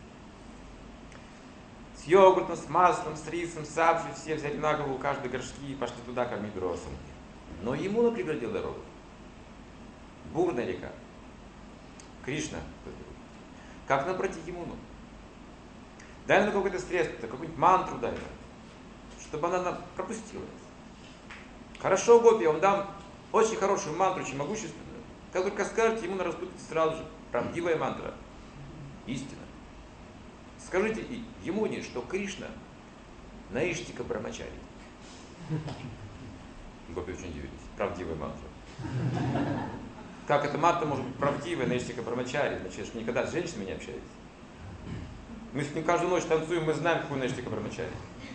С йогуртом, с маслом, с рисом, с сабжей, все взяли на голову каждые горшки и пошли туда кормить Дурвасану. Но Ямуна преградил дорогу. Бурная река. Кришна. Как нам пройти Ямуну? Дай нам какое-то средство, какую-нибудь мантру дай нам, чтобы она нам пропустила. Хорошо, гопи, я вам дам очень хорошую мантру, очень могущественную. Как только скажете, Ямуна расступится сразу же. Правдивая мантра. Истина. Скажите Ямуне, что Кришна Наиштика Брамачари. Гопи очень удивились. Правдивая мантра. Как эта мантра может быть правдивая, Наиштика Брамачари? Значит, что никогда с женщинами не общаетесь. Мы с ним каждую ночь танцуем, мы знаем, какую Наиштика Брамачари.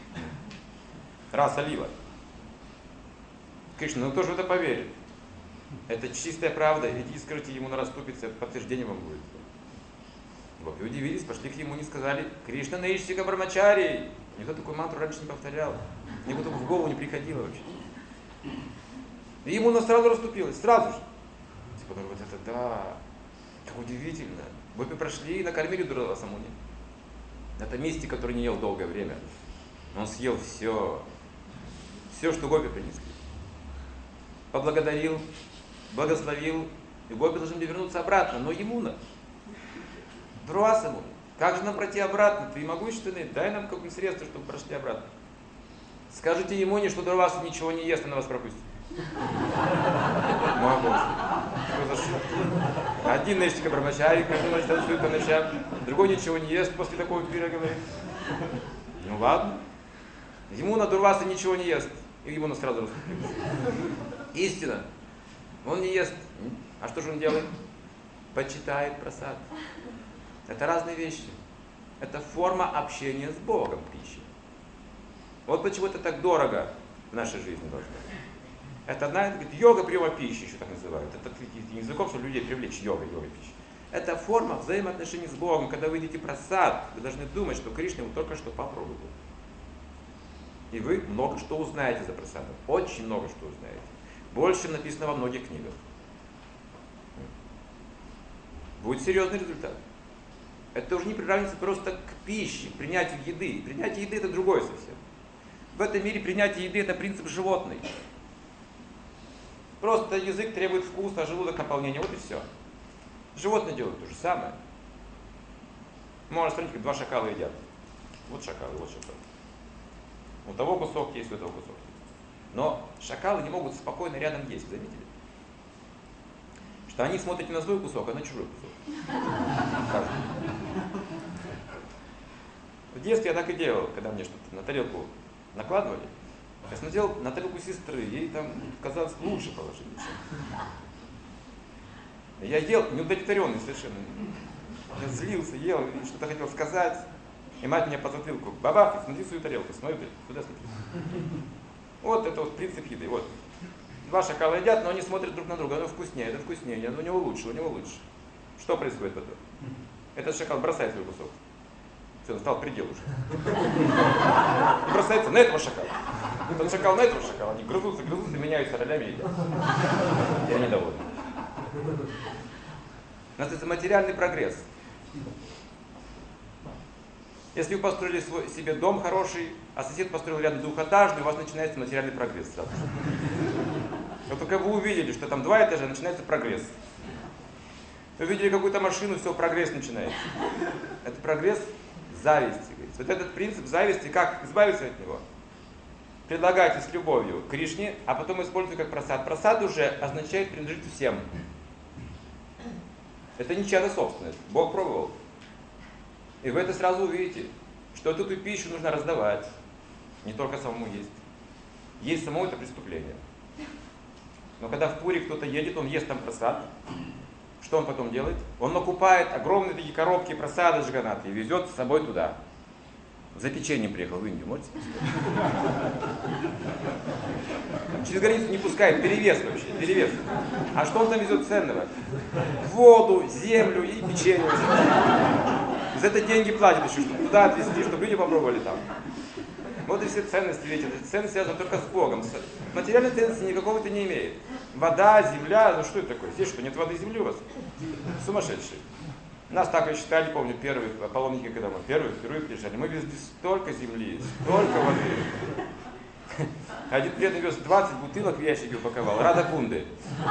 Раса лила. Кришна, ну кто же в это поверит? Это чистая правда. Идите и скажите, ему на расступится, это подтверждение вам будет. Гопи удивились, пошли к Ямуне и сказали: Кришна Наиштика Брамачари. Никто такую мантру раньше не повторял. Никому в голову не приходило вообще. И Ямуна сразу расступилась, сразу же. Типа, ну вот это да, как удивительно. Гопи прошли и накормили Дурвасамуни. Это мистик, который не ел долгое время. Он съел все. Все, что гопи принесли. Поблагодарил, благословил, и гопи должны были вернуться обратно. Но Ямуна, Дурвасамуни, как же нам пройти обратно? Ты могущественный, дай нам какое-нибудь средство, чтобы прошли обратно. Скажите Ямуне, что Дурваса ничего не ест, она вас пропустит. Мой Боже, что за шутки? Один Наиштика Брамачари, каждую ночь танцует по ночам, другой ничего не ест после такого пира, говорит. Ну ладно. Ямуна, Дурваса ничего не ест. И Ямуна сразу расступилась. Истина. Он не ест. А что же он делает? Почитает прасад. Это разные вещи. Это форма общения с Богом, пища. Вот почему это так дорого в нашей жизни должно быть. Это одна, говорит, йога приема пищи, еще так называют. Это языком, чтобы людей привлечь, йога, йога пищи. Это форма взаимоотношений с Богом. Когда вы едите прасад, вы должны думать, что Кришна вы только что попробовал. И вы много что узнаете за прасадом. Очень много что узнаете. Больше, чем написано во многих книгах. Будет серьезный результат. Это уже не приравнивается просто к пище, к принятию еды. Принятие еды это другое совсем. В этом мире принятие еды это принцип животный. Просто язык требует вкуса, а желудок наполнения. Вот и все. Животные делают то же самое. Можно смотреть, как два шакала едят. Вот шакал, вот шакал. У того кусок есть, у этого кусок есть. Но шакалы не могут спокойно рядом есть, заметили? Что они смотрят не на свой кусок, а на чужой кусок. В детстве я так и делал, когда мне что-то на тарелку накладывали. Я смотрел на тарелку сестры, ей там казалось лучше положили. Я ел неудовлетворенный совершенно. Я злился, ел, что-то хотел сказать. И мать меня по затылку: бабах, смотри свою тарелку, смотри, туда смотри. Вот это вот принцип еды. Вот. Два шакала едят, но они смотрят друг на друга. Оно вкуснее, это вкуснее, у него лучше, у него лучше. Что происходит потом? Этот шакал бросает свой кусок. Все, настал предел уже. И бросается на этого шакала. Этот шакал на этого шакала. Они грызутся, грызутся, меняются ролями и едят. Я недоволен. У нас это материальный прогресс. Если вы построили свой, себе дом хороший, а сосед построил рядом двухэтажный, у вас начинается материальный прогресс сразу. Вот только вы увидели, что там два этажа, начинается прогресс. Вы увидели какую-то машину, все, прогресс начинается. Это прогресс зависти. Говорится. Вот этот принцип зависти, как избавиться от него? Предлагайте с любовью Кришне, а потом используйте как прасад. Прасад уже означает принадлежит всем. Это не чья-то собственность. Бог пробовал. И вы это сразу увидите, что эту пищу нужно раздавать. Не только самому есть. Есть само это преступление. Но когда в Пури кто-то едет, он ест там прасад. Что он потом делает? Он накупает огромные такие коробки прасада джаганаты и везет с собой туда. За печеньем приехал в Индию, можете представить? Через границу не пускает, перевес вообще, перевес. А что он там везет ценного? Воду, землю и печенье. За это деньги платят еще, чтобы туда отвезти, чтобы люди попробовали там. Вот и все ценности, видите, эти ценности связаны только с Богом. Материальной ценности никакого это не имеет. Вода, земля, ну что это такое? Здесь что, нет воды и земли у вас? Сумасшедшие. Нас так и считали, помню, первые паломники, когда мы первые, впервые приезжали, мы везли столько земли, столько воды. Один преданный вез двадцать бутылок в ящике упаковал, Радакунды.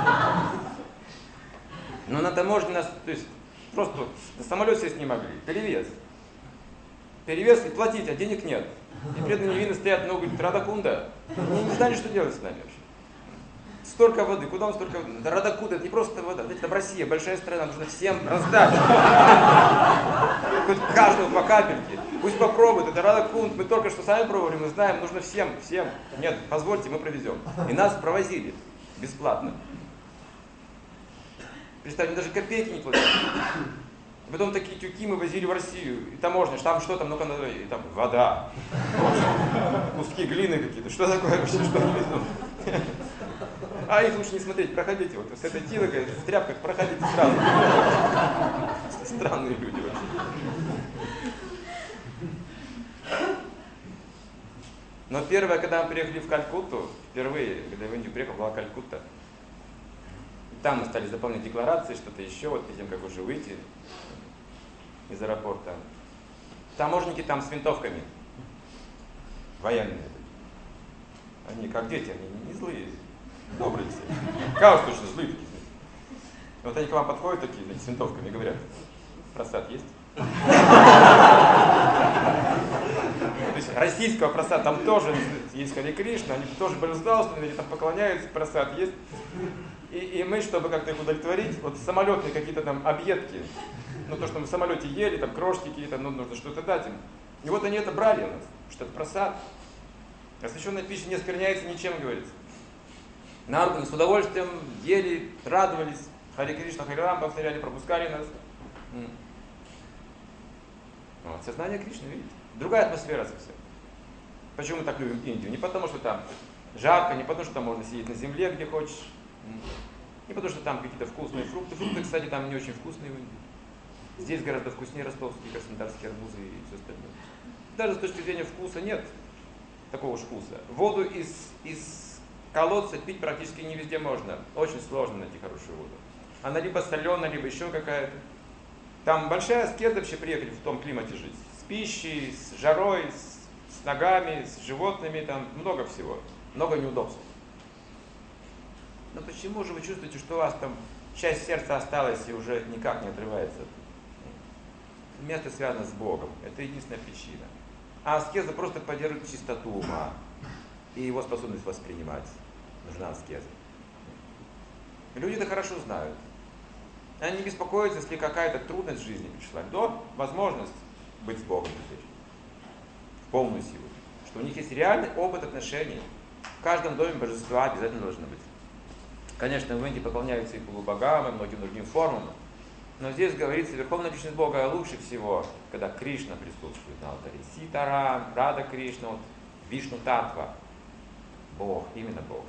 Но на таможне нас, то есть, просто на самолет сесть не могли, перевес. Перевес и платить, а денег нет. И преданные невинно стоят, ну, говорит, Радакунда. Они не знали, что делать с нами вообще. Столько воды, куда он столько воды? Да Радакунда, это не просто вода. Знаете, там Россия, большая страна, нужно всем раздать. Хоть каждому по капельке. Пусть попробуют, это Радакунд, мы только что сами пробовали, мы знаем, нужно всем, всем. Нет, позвольте, мы провезем. И нас провозили бесплатно. Представьте, даже копейки не платили. Потом такие тюки мы возили в Россию, и таможня, там что там, ну-ка, и там вода, куски глины какие-то, что такое вообще, что они везут? А их лучше не смотреть, проходите, вот с этой тилой, в тряпках, проходите сразу. Странные люди вообще. Но первое, когда мы приехали в Калькутту, впервые, когда я в Индию приехал, была Калькутта. Там мы стали заполнять декларации, что-то еще, вот перед тем, как уже выйти из аэропорта. Таможники там с винтовками. Военные. Они как дети, они не злые. Добрые все. Как точно злые такие. Вот они к вам подходят такие, знаете, с винтовками и говорят, просад есть? То есть российского просада там тоже есть Харе Кришна, они тоже божественные, они там поклоняются, просад есть. И, и мы, чтобы как-то их удовлетворить, вот самолетные какие-то там объедки, ну то, что мы в самолете ели, там крошки какие-то, ну нужно что-то дать им. И вот они это брали у нас, что это просад. Освященная пища не оскверняется ничем, говорится. Нам с удовольствием ели, радовались, Харе Кришна, Харе Рам повторяли, пропускали нас. Вот, сознание Кришны, видите? Другая атмосфера совсем. Почему мы так любим Индию? Не потому, что там жарко, не потому, что там можно сидеть на земле, где хочешь. Не потому, что там какие-то вкусные фрукты. Фрукты, кстати, там не очень вкусные в Индии. Здесь гораздо вкуснее ростовские, краснодарские арбузы и все остальное. Даже с точки зрения вкуса нет такого уж вкуса. Воду из, из колодца пить практически не везде можно. Очень сложно найти хорошую воду. Она либо соленая, либо еще какая-то. Там большая аскеза вообще приехали в том климате жить. С пищей, с жарой, с, с ногами, с животными, там много всего. Много неудобств. Но почему же вы чувствуете, что у вас там часть сердца осталась и уже никак не отрывается? Место связано с Богом. Это единственная причина. А аскеза просто поддерживает чистоту ума и его способность воспринимать. Нужна аскеза. Люди это хорошо знают. Они не беспокоятся, если какая-то трудность в жизни пришла. Да, возможность быть с Богом теперь. В полную силу. Что у них есть реальный опыт отношений. В каждом доме божества обязательно должно быть. Конечно, в Индии поклоняются и полубогам, и многим другим формам. Но здесь говорится, Верховная Личность Бога лучше всего, когда Кришна присутствует на алтаре. Ситарам, Рада Кришна, вот, Вишну Татва. Бог, именно Бог.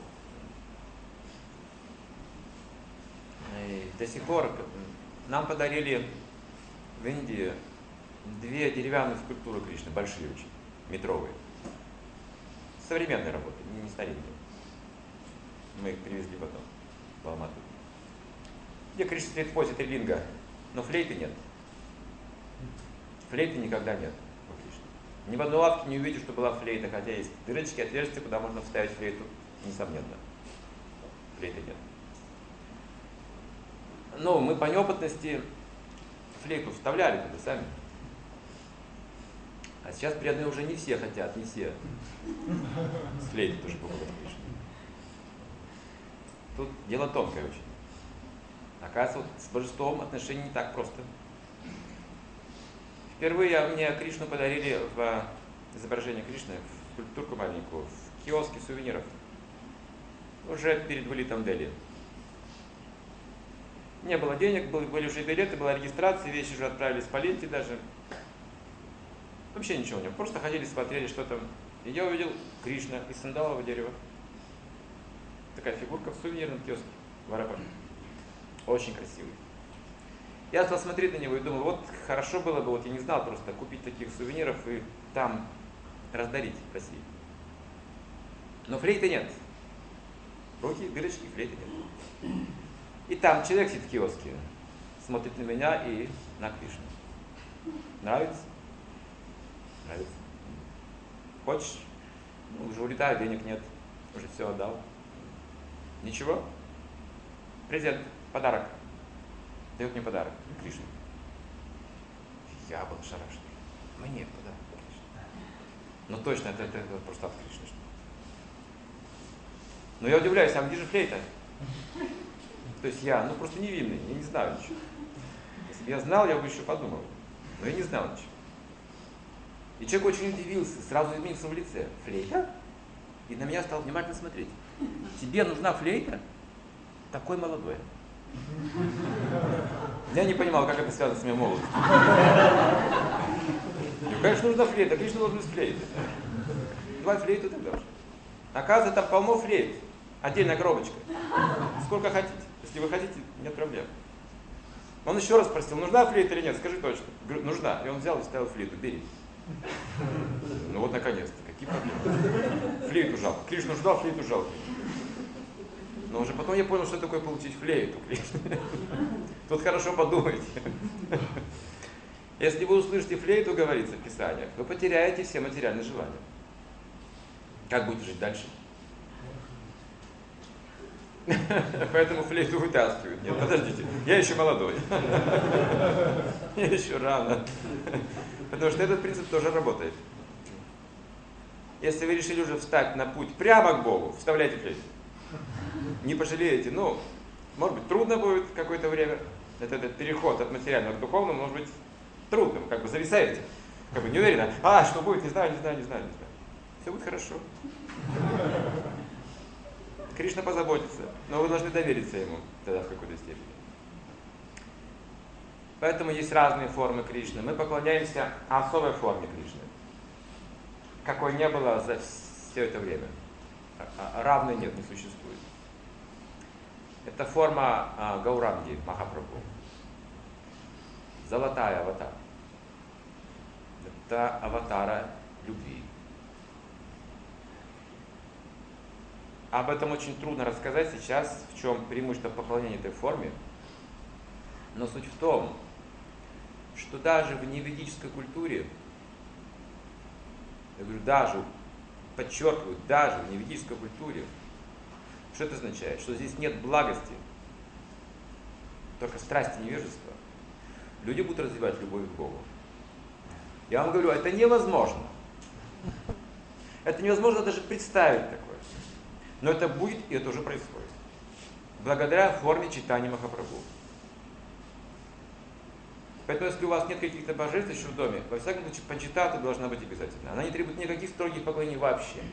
И до сих пор нам подарили в Индии две деревянные скульптуры Кришны, большие очень, метровые. Современные работы, не старинные. Мы их привезли потом в Алмату. Где Кришна стоит в позе трилинга, но флейты нет. Флейты никогда нет у Кришны. Ни в одной лавке не увидишь, что была флейта, хотя есть дырочки, отверстия, куда можно вставить флейту, несомненно. Флейты нет. Но мы по неопытности флейту вставляли туда сами. А сейчас преданные уже не все хотят, не все. С флейтой тоже покупать Кришну. Тут дело тонкое очень. Оказывается, вот с божеством отношения не так просто. Впервые мне Кришну подарили в изображение Кришны, в скульптурку маленькую, в киоске сувениров. Уже перед вылетом в Дели. Не было денег, были уже билеты, была регистрация, вещи уже отправились по ленте даже. Вообще ничего не было. Просто ходили, смотрели, что там. И я увидел Кришна из сандалового дерева. Такая фигурка в сувенирном киоске в аэропорте. Очень красивый. Я стал смотреть на него и думал, вот хорошо было бы, вот я не знал просто, купить таких сувениров и там раздарить в России. Но флейты нет. Руки, дырочки, флейты нет. И там человек сидит в киоске, смотрит на меня и на Кришну. Нравится? Нравится. Хочешь? Ну, уже улетаю, денег нет. Уже все отдал. Ничего? Презент, подарок. Дает мне подарок. Кришна. Я был шарашен. Мне подарок. Ну точно, это, это, это просто от Кришны. Но я удивляюсь, а где же флейта? То есть я, ну просто невинный, я не знаю ничего. Если бы я знал, я бы еще подумал. Но я не знал ничего. И человек очень удивился, сразу изменился в лице. Флейта? И на меня стал внимательно смотреть. Тебе нужна флейта? Такой молодой. Я не понимал, как это связано с моей молодостью. Ну, конечно, нужна флейта, конечно, должен быть флейта. Давай флейту тогда уже. Оказывается, там полно флейт. Отдельная коробочка. Сколько хотите. Если вы хотите, нет проблем. Он еще раз спросил, нужна флейта или нет? Скажи точно. Говорю, нужна. И он взял и ставил флейту. Бери. Ну вот наконец-то. Какие проблемы? Флейту жалко. Кришну ждал, флейту жалко. Но уже потом я понял, что такое получить флейту. Тут хорошо подумайте. Если вы услышите флейту, говорится в Писаниях, вы потеряете все материальные желания. Как будете жить дальше? Поэтому флейту вытаскивают. Нет, подождите, я еще молодой. Я еще рано. Потому что этот принцип тоже работает. Если вы решили уже встать на путь прямо к Богу, вставляйте флейту. Не пожалеете. Ну, может быть, трудно будет какое-то время. Это, этот переход от материального к духовному может быть трудным. Как бы зависаете. Как бы не уверенно. А, что будет, не знаю, не знаю, не знаю, не знаю. Все будет хорошо. Кришна позаботится, но вы должны довериться ему тогда в какой-то степени. Поэтому есть разные формы Кришны. Мы поклоняемся особой форме Кришны, какой не было за все это время. Равной нет, не существует. Это форма а, Гауранги Махапрабху. Золотая аватара. Это аватара любви. Об этом очень трудно рассказать сейчас, в чем преимущество поклонения этой форме. Но суть в том, что даже в неведической культуре, я говорю, даже, подчеркиваю, даже в неведической культуре, что это означает? Что здесь нет благости, только страсти и невежества. Люди будут развивать любовь к Богу. Я вам говорю, это невозможно. Это невозможно даже представить такое. Но это будет, и это уже происходит. Благодаря форме читания Махапрабху. Поэтому, если у вас нет каких-то божеств еще в доме, во всяком случае, почитата должна быть обязательно. Она не требует никаких строгих поклонений вообще.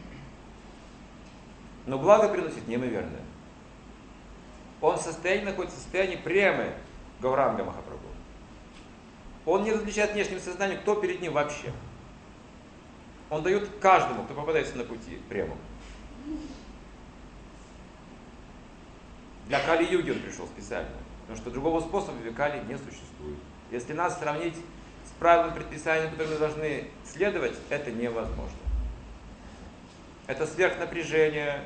Но благо приносит неимоверное. Он в состоянии, находится в состоянии премы Гауранга Махапрабху. Он не различает внешним сознанием, кто перед ним вообще. Он дает каждому, кто попадается на пути, прему. Для Кали-юги он пришел специально, потому что другого способа в Кали не существует. Если нас сравнить с правилами предписанием, которым мы должны следовать, это невозможно. Это сверхнапряжение,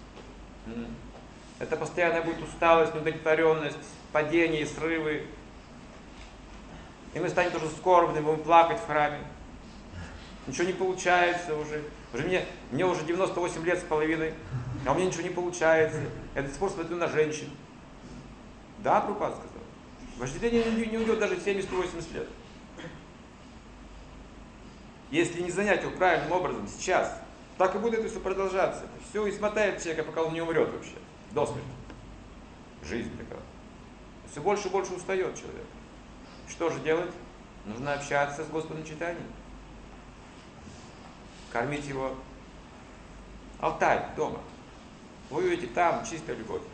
это постоянная будет усталость, неудовлетворенность, падения и срывы. И мы станем тоже скорбными, будем плакать в храме. Ничего не получается уже. Уже мне, мне уже девяносто восемь лет с половиной, а у меня ничего не получается. Я до сих пор смотрю на женщин. Да, Прабхупада сказал. Вожделение не, не уйдет даже в семьдесят-восемьдесят лет. Если не занять его правильным образом сейчас, так и будет это все продолжаться. Все и смотает человека, пока он не умрет вообще. До смерти. Жизнь такая. Все больше и больше устает человек. Что же делать? Нужно общаться с Господом читанием. Кормить его. Алтарь дома. Вы увидите, там чистая любовь.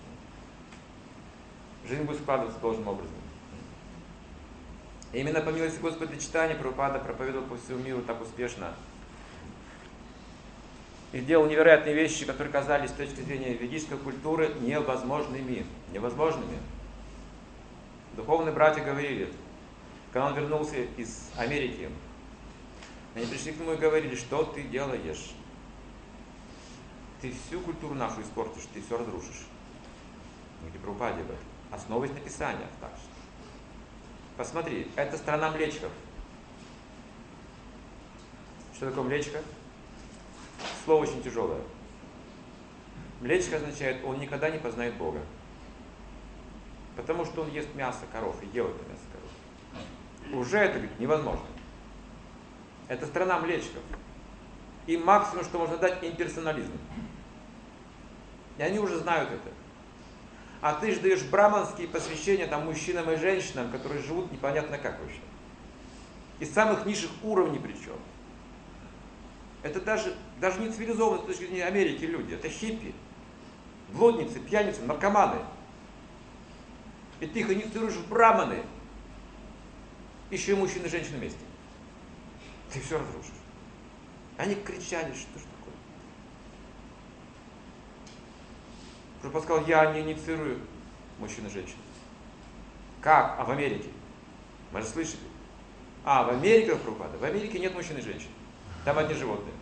Жизнь будет складываться должным образом. И именно по милости Господа читания Прабхупада проповедовал по всему миру так успешно. И делал невероятные вещи, которые казались с точки зрения ведической культуры невозможными. Невозможными. Духовные братья говорили, когда он вернулся из Америки, Они пришли к нему и говорили, что ты делаешь? Ты всю культуру нашу испортишь, ты все разрушишь. Говорит, Прабхупаде об этом. Основываясь на Писаниях также. Посмотри, это страна млечков. Что такое млечко? Слово очень тяжелое. Млечко означает, он никогда не познает Бога. Потому что он ест мясо коров и ел это мясо коров. Уже это, говорит, невозможно. Это страна млечков. И максимум, что можно дать, имперсонализм. И они уже знают это. А ты же даешь браманские посвящения там мужчинам и женщинам, которые живут непонятно как вообще. Из самых низших уровней причем. Это даже, даже не цивилизованные с точки зрения Америки люди. Это хиппи, блудницы, пьяницы, наркоманы. И ты их инициируешь в браманы. Еще и мужчины и женщины вместе. Ты все разрушишь. Они кричали, что ж такое. Прабхупада сказал, я не инициирую мужчин и женщин. Как? А в Америке? Мы же слышали. А, в Америке, Прабхупада? В Америке нет мужчин и женщин. Там одни животные.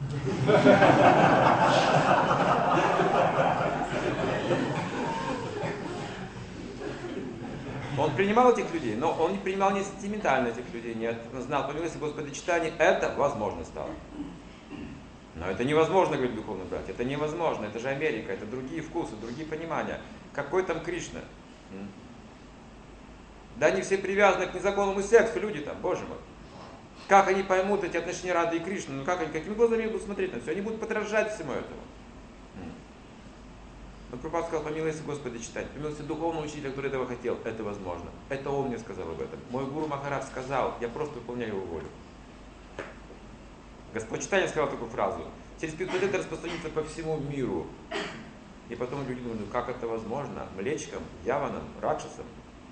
Он принимал этих людей, но он не принимал не сентиментально этих людей, нет. Он знал, по милости Господа читания, это возможно стало. Но это невозможно, говорит духовный брат, это невозможно, это же Америка, это другие вкусы, другие понимания. Какой там Кришна? Да они все привязаны к незаконному сексу, люди там, боже мой. Как они поймут эти отношения Рады и Кришны? Ну как они, какими глазами будут смотреть на все? Они будут подражать всему этому. Но Прабхупада сказал, по милости Господа читать, по милости духовного учителя, который этого хотел, это возможно. Это он мне сказал об этом. Мой гуру Махарадж сказал, я просто выполняю его волю. Господь читание сказал такую фразу. Через пятьсот лет распространится по всему миру. И потом люди думают, ну как это возможно? Млечкам, яванам, ракшасам.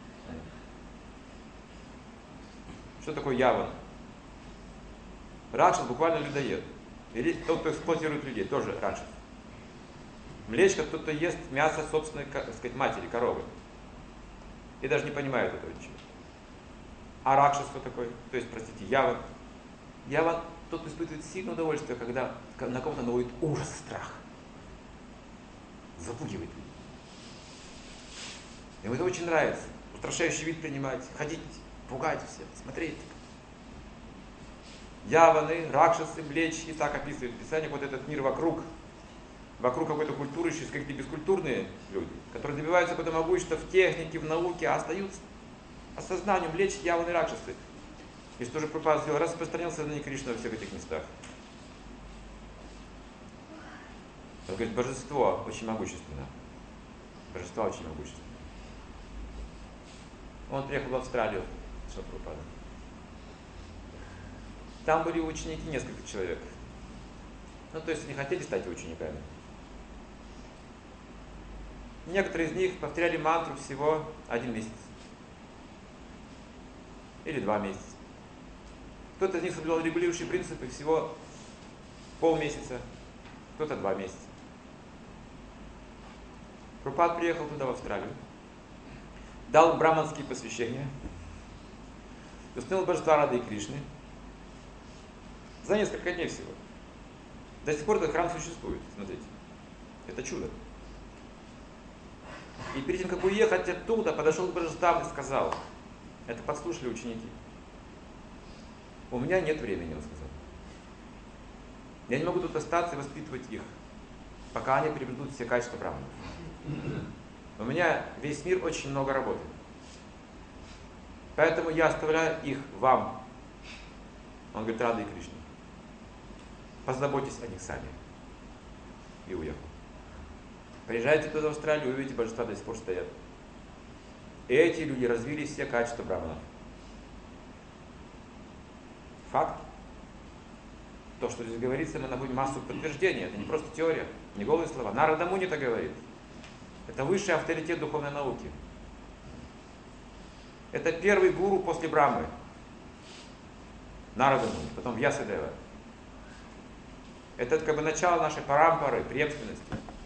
Что такое яван? Ракшас буквально людоед. Или тот, кто эксплуатирует людей, тоже ракшас. Млечко, тот, кто ест мясо собственной, так сказать, матери, коровы. И даже не понимает этого ничего. А ракшас кто такой? То есть, простите, яван. Яван, тот, кто испытывает сильное удовольствие, когда на кого-то наводит ужас, страх. Запугивает людей. Ему это очень нравится. Устрашающий вид принимать, ходить, пугать всех, смотреть. Яваны, ракшасы, млечки, так описывает Писание, вот этот мир вокруг. Вокруг какой-то культуры еще есть какие-то бескультурные люди, которые добиваются потом могущества в технике, в науке, а остаются осознанием млечки, яваны, ракшасы. И что же Прабхупада сделал? Распространил сознание Кришны во всех этих местах. Он говорит, божество очень могущественно. Божество очень могущественно. Он приехал в Австралию, что Прабхупада. Там были ученики несколько человек. Ну, то есть они хотели стать учениками. Некоторые из них повторяли мантру всего один месяц. Или два месяца. Кто-то из них соблюдал регулирующие принципы всего полмесяца, кто-то два месяца. Прабхупада приехал туда, в Австралию, дал браманские посвящения, установил божества Рады и Кришны за несколько дней всего. До сих пор этот храм существует, смотрите. Это чудо. И перед тем, как уехать оттуда, подошел к божествам и сказал, это подслушали ученики. У меня нет времени, он сказал. Я не могу тут остаться и воспитывать их, пока они приобретут все качества браманов. У меня весь мир очень много работы. Поэтому я оставляю их вам. Он говорит, Рада и Кришна. Позаботьтесь о них сами. И уехал. Приезжайте туда в Австралию, увидите, божества до сих пор стоят. И эти люди развили все качества браманов. Факт. То, что здесь говорится, мы находим массу подтверждений. Это не просто теория, не голые слова. Нарада Муни это говорит. Это высший авторитет духовной науки. Это первый гуру после Брамы. Нарада Муни, потом Вьясадева. Это как бы начало нашей парампары, преемственности.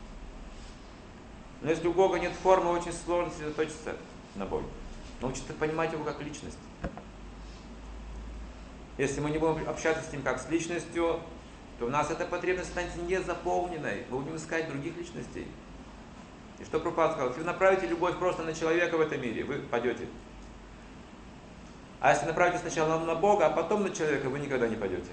Но если у Бога нет формы, очень сложно сосредоточиться на Боге. Научиться понимать его как личность. Если мы не будем общаться с ним как с личностью, то у нас эта потребность станет незаполненной. Мы будем искать других личностей. И что Прабхупада сказал? Если вы направите любовь просто на человека в этом мире, вы падете. А если направите сначала на Бога, а потом на человека, вы никогда не пойдете.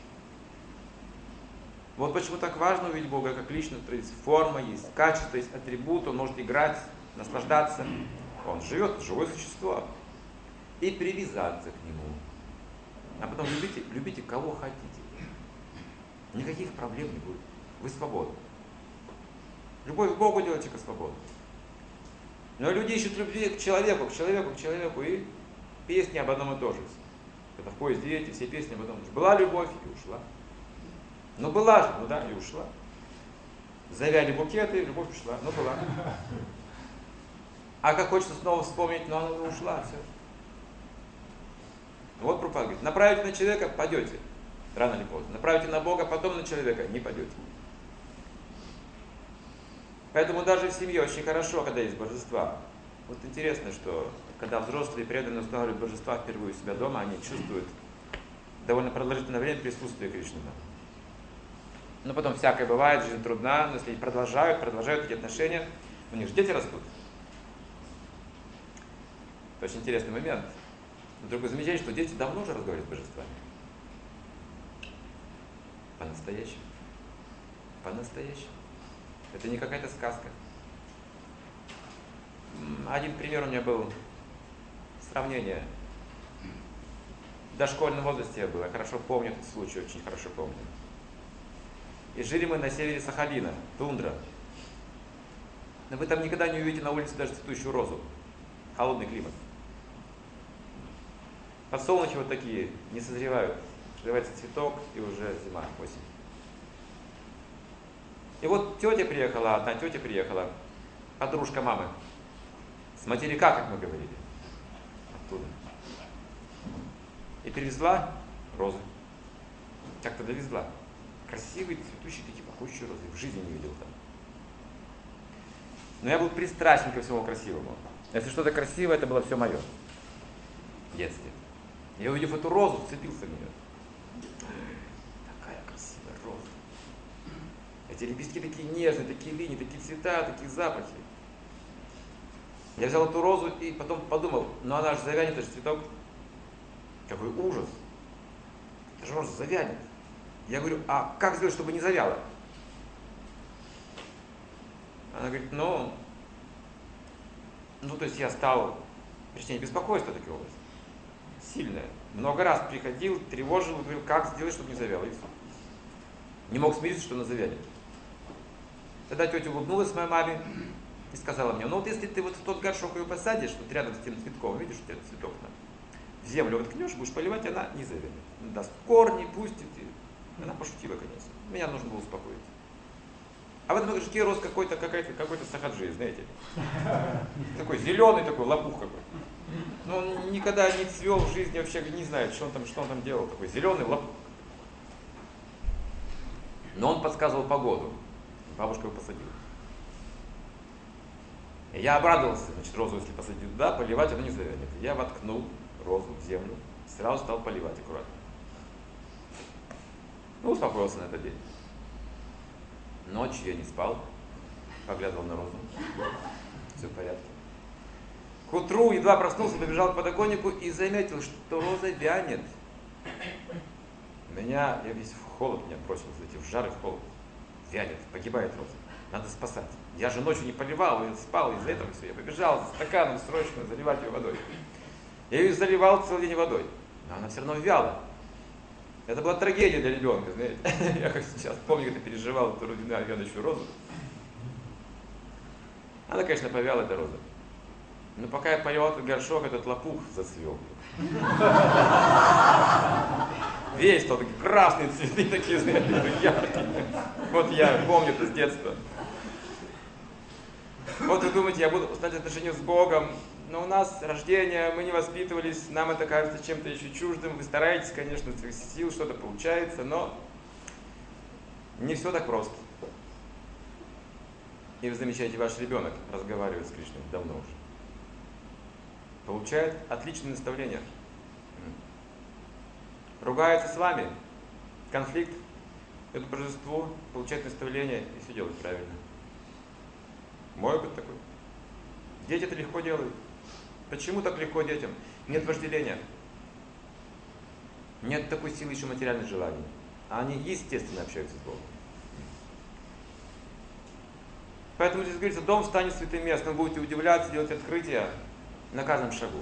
Вот почему так важно увидеть Бога как личность. То есть форма есть, качество есть, атрибут, он может играть, наслаждаться. Он живет, живое существо. И привязаться к нему. А потом любите, любите кого хотите. Никаких проблем не будет. Вы свободны. Любовь к Богу делайте как свободу. Но люди ищут любви к человеку, к человеку, к человеку. И песни об одном и том же. Это в поезде эти, все песни об одном и том же. Была любовь и ушла. Ну была же, ну да, и ушла. Завяли букеты, любовь ушла. Ну была. А как хочется снова вспомнить, но она ушла, все. Вот Прабхупада говорит, направите на человека, пойдете. Рано или поздно. Направите на Бога, потом на человека, не пойдете. Поэтому даже в семье очень хорошо, когда есть божества. Вот интересно, что когда взрослые преданные устанавливают божества впервые у себя дома, они чувствуют довольно продолжительное время присутствие Кришны. Но потом всякое бывает, жизнь трудна, но если они продолжают, продолжают эти отношения, у них же дети растут. Это очень интересный момент. Вдруг вы замечаете, что дети давно уже разговаривают с божествами. По-настоящему. По-настоящему. Это не какая-то сказка. Один пример у меня был. Сравнение. В дошкольном возрасте я был. Я хорошо помню этот случай, очень хорошо помню. И жили мы на севере Сахалина, тундра. Но вы там никогда не увидите на улице даже цветущую розу. Холодный климат. Подсолнухи вот такие, не созревают. Созревается цветок, и уже зима, осень. И вот тетя приехала, одна тетя приехала, подружка мамы. С материка, как мы говорили. Оттуда. И привезла розы. Как-то довезла. Красивые, цветущие, такие пахучие розы. В жизни не видел там. Но я был пристрастен ко всему красивому. Если что-то красивое, это было все мое. В детстве. Я, увидев эту розу, вцепился в нее. Такая красивая роза. Эти лепестки такие нежные, такие линии, такие цвета, такие запахи. Я взял эту розу и потом подумал, ну она же завянет, это же цветок. Какой ужас. Это же роза завянет. Я говорю, а как сделать, чтобы не завяло? Она говорит, ну, ну то есть я стал, причине беспокойства такой области. Сильное. Много раз приходил, тревожил, говорил, как сделать, чтобы не завяло. И все. Не мог смириться, что она завянет. Тогда тетя улыбнулась моей маме и сказала мне, ну вот если ты вот в тот горшок ее посадишь, вот рядом с тем цветком, видишь, у тебя цветок там, в землю воткнешь, будешь поливать, она не завянет. Она даст корни, пустит. И... Она пошутила, конечно. Меня нужно было успокоить. А в этом горшке рос какой-то, какой-то, какой-то сахаджи, знаете. Такой зеленый, такой лопух какой-то. Но он никогда не цвел в жизни, вообще не знает, что он там, что он там делал. Такой зеленый лопух. Но он подсказывал погоду. Бабушка его посадила. И я обрадовался, значит, розу, если посадить туда, поливать она не завянет. Я воткнул розу в землю, сразу стал поливать аккуратно. Ну, успокоился на этот день. Ночью я не спал, поглядывал на розу. Все в порядке. К утру едва проснулся, побежал к подоконнику и заметил, что роза вянет. Меня, я весь в холод меня бросил, знаете, в жар и в холод. Вянет, погибает роза. Надо спасать. Я же ночью не поливал, я спал, из-за этого все. Я побежал с стаканом срочно заливать ее водой. Я ее заливал целый день водой, но она все равно вяла. Это была трагедия для ребенка, знаете. Я как сейчас помню, как ты переживал эту вянущую розу. Она, конечно, повяла, эта роза. Но пока я поливал этот горшок, этот лопух зацвел. Весь тот красные цветы такие, знаете, яркие. Вот я помню это с детства. Вот вы думаете, я буду стать отношения с Богом, но у нас рождение, мы не воспитывались, нам это кажется чем-то еще чуждым. Вы стараетесь, конечно, из своих сил, что-то получается, но не все так просто. И вы замечаете, ваш ребенок разговаривает с Кришной давно уже. Получает отличные наставления. ругается с вами, конфликт, это божество получает наставление и все делать правильно. Мой опыт такой. Дети это легко делают. Почему так легко детям? Нет вожделения. Нет такой силы еще материальных желаний. А они естественно общаются с Богом. Поэтому здесь говорится, дом станет святым местом. Вы будете удивляться, делать открытия на каждом шагу.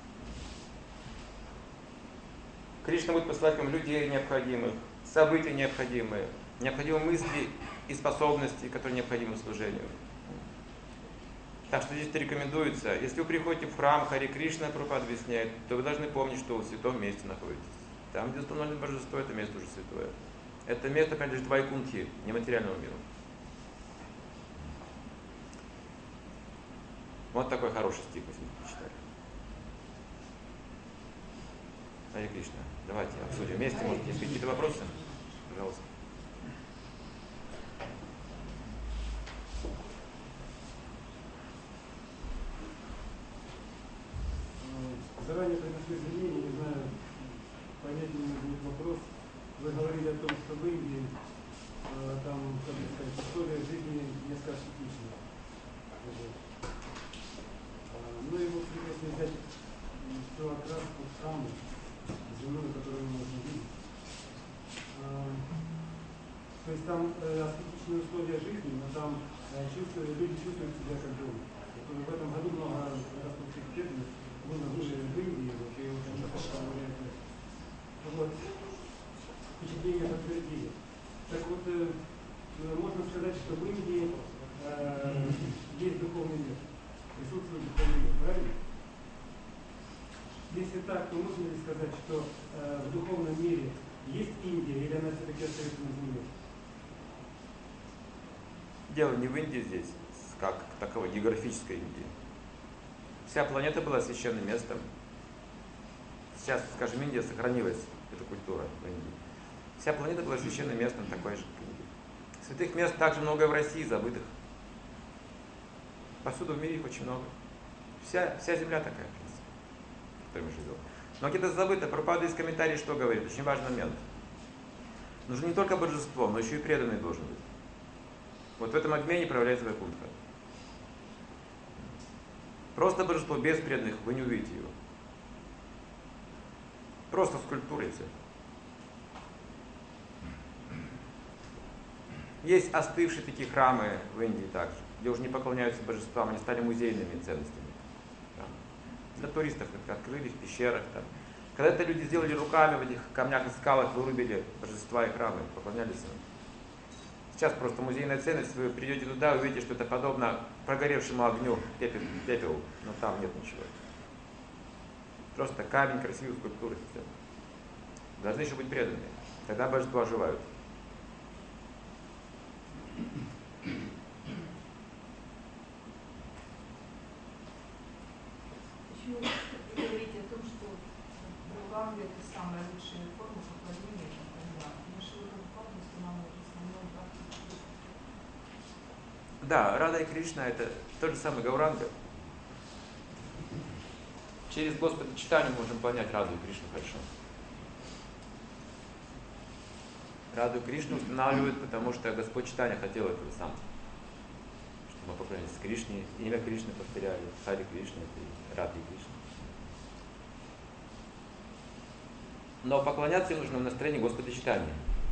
Кришна будет посылать вам людей необходимых, события необходимые, необходимые мысли и способности, которые необходимы служению. Так что здесь рекомендуется, если вы приходите в храм, Хари Кришна Прабхупада объясняет, то вы должны помнить, что вы в святом месте находитесь. Там, где установлено божество, это место уже святое. Это место принадлежит Вайкунтхи, нематериальному миру. Вот такой хороший стих мы сегодня прочитали. Хари Кришна. Давайте обсудим вместе. Может, есть какие-то вопросы? Пожалуйста. Заранее приношу извинения, не знаю, понятен ли будет вопрос. Вы говорили о том, что в Индии э, там, как сказать, история жизни несколько аскетичная. Ну и вот если взять всю окраску храма, земную, которую мы можем видеть. А, то есть там э, аскетичные условия жизни, но там э, чувствуют, люди чувствуют себя как дома. В этом году много распутных преданных было выжили в Индии, вот, и очень говорят, вот, впечатление подтвердили. Так вот, э, можно сказать, что в Индии э, есть духовный мир, присутствует духовный мир, правильно? Если так, то можно ли сказать, что э, в духовном мире есть Индия, или она все-таки остается на земле? Дело не в Индии здесь, как таковой географической Индии. Вся планета была священным местом. Сейчас, скажем, Индия сохранилась, эта культура в Индии. Вся планета была священным местом такой же, как Индия. Святых мест также много в России, забытых. Повсюду в мире их очень много. Вся, вся земля такая, в принципе, в которой мы живем. Но где-то забыто. Прабхупада из комментариев что говорит? Очень важный момент. Нужно не только божество, но еще и преданный должен быть. Вот в этом обмене проявляется Вайкунтха. Просто божество без преданных, вы не увидите его. Просто скульптура и все. Есть остывшие такие храмы в Индии также, где уже не поклоняются божествам, они стали музейными ценностями. Там. Для туристов открыли в пещерах. Там. Когда-то люди сделали руками в этих камнях и скалах, вырубили божества и храмы, поклонялись им. Сейчас просто музейная ценность, вы придете туда, увидите, что это подобно прогоревшему огню, пепел, пепел, но там нет ничего. Просто камень, красивые скульптуры. Все. Должны еще быть преданные. Тогда божества оживают. Почему вы говорите о том, что Гауранга это самая лучшая форма поклонения, когда Шрила Прабхупада устанавливает основной практику? Да, Рада и Кришна это тот же самый Гауранга. Через Господа читание мы можем понять Раду и Кришну хорошо. Раду и Кришну устанавливают, потому что Господь читания хотел этого сам. Чтобы мы поклонялись Кришне, имя Кришны повторяли, Хари Кришна и Рада и Кришна. Но поклоняться им нужно в настроении Господа читания.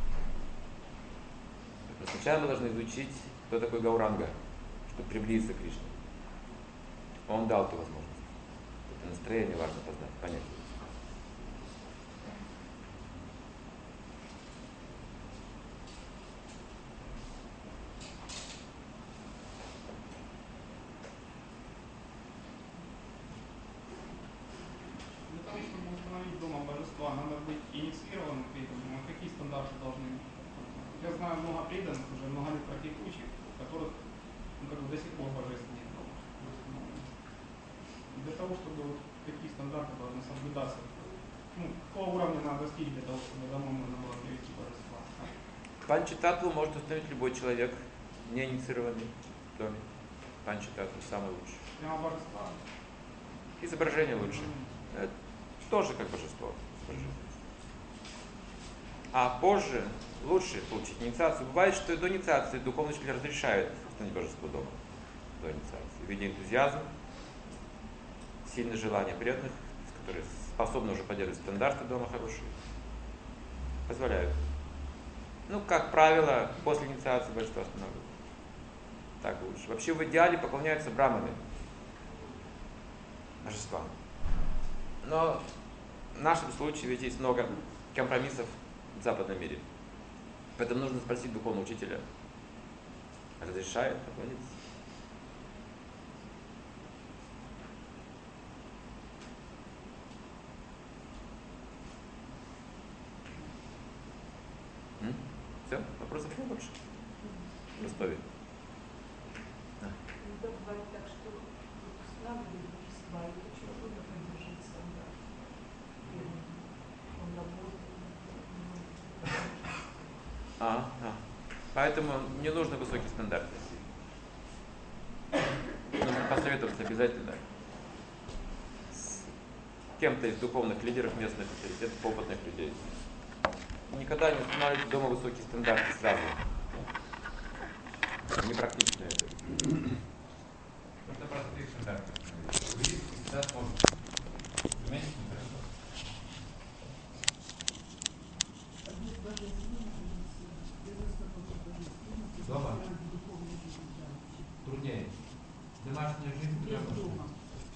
Сначала мы должны изучить, кто такой Гауранга, чтобы приблизиться к Кришне. Он дал эту возможность. Это настроение важно познать, понять. Для того, чтобы установить дома божества, надо быть инициированным преданным. А какие стандарты должны быть? Я знаю много преданных, уже много лет практикующих, у которых ну, как бы до сих пор божественные дома. Для того, чтобы вот, какие стандарты должны соблюдаться, ну, какого уровня надо достичь для того, чтобы домой можно было привести божества? Панчататтву может установить любой человек, не инициированный в доме. Панчататтву самый лучший. Прямо божества? Изображение лучше. Это тоже как божество. Изображение. а позже лучше получить инициацию. Бывает, что до инициации духовный учитель разрешает становить божество дома. До инициации. В виде энтузиазма, сильное желание преданных, которые способны уже поддерживать стандарты дома хорошие, позволяют. Ну, как правило, после инициации божества останавливают. Так лучше. Вообще в идеале поклоняются браманы, божествам. Но в нашем случае ведь есть много компромиссов в западном мире. Поэтому нужно спросить духовного учителя, разрешает поклониться. М? Все? Вопросов нет больше? В Ростове. Иногда бывает так, что устанавливают божества, и очень трудно поддерживать стандарт. Он работает. А, а. Поэтому не нужно высокие стандарты. Нужно посоветоваться обязательно с кем-то из духовных лидеров местных авторитетов, опытных людей. Никогда не устанавливайте дома высокие стандарты сразу. Непрактично это. Нужно простые стандарты. Вы всегда сможете. Понимаете, нехорошо. Дома труднее. Домашняя жизнь труднее.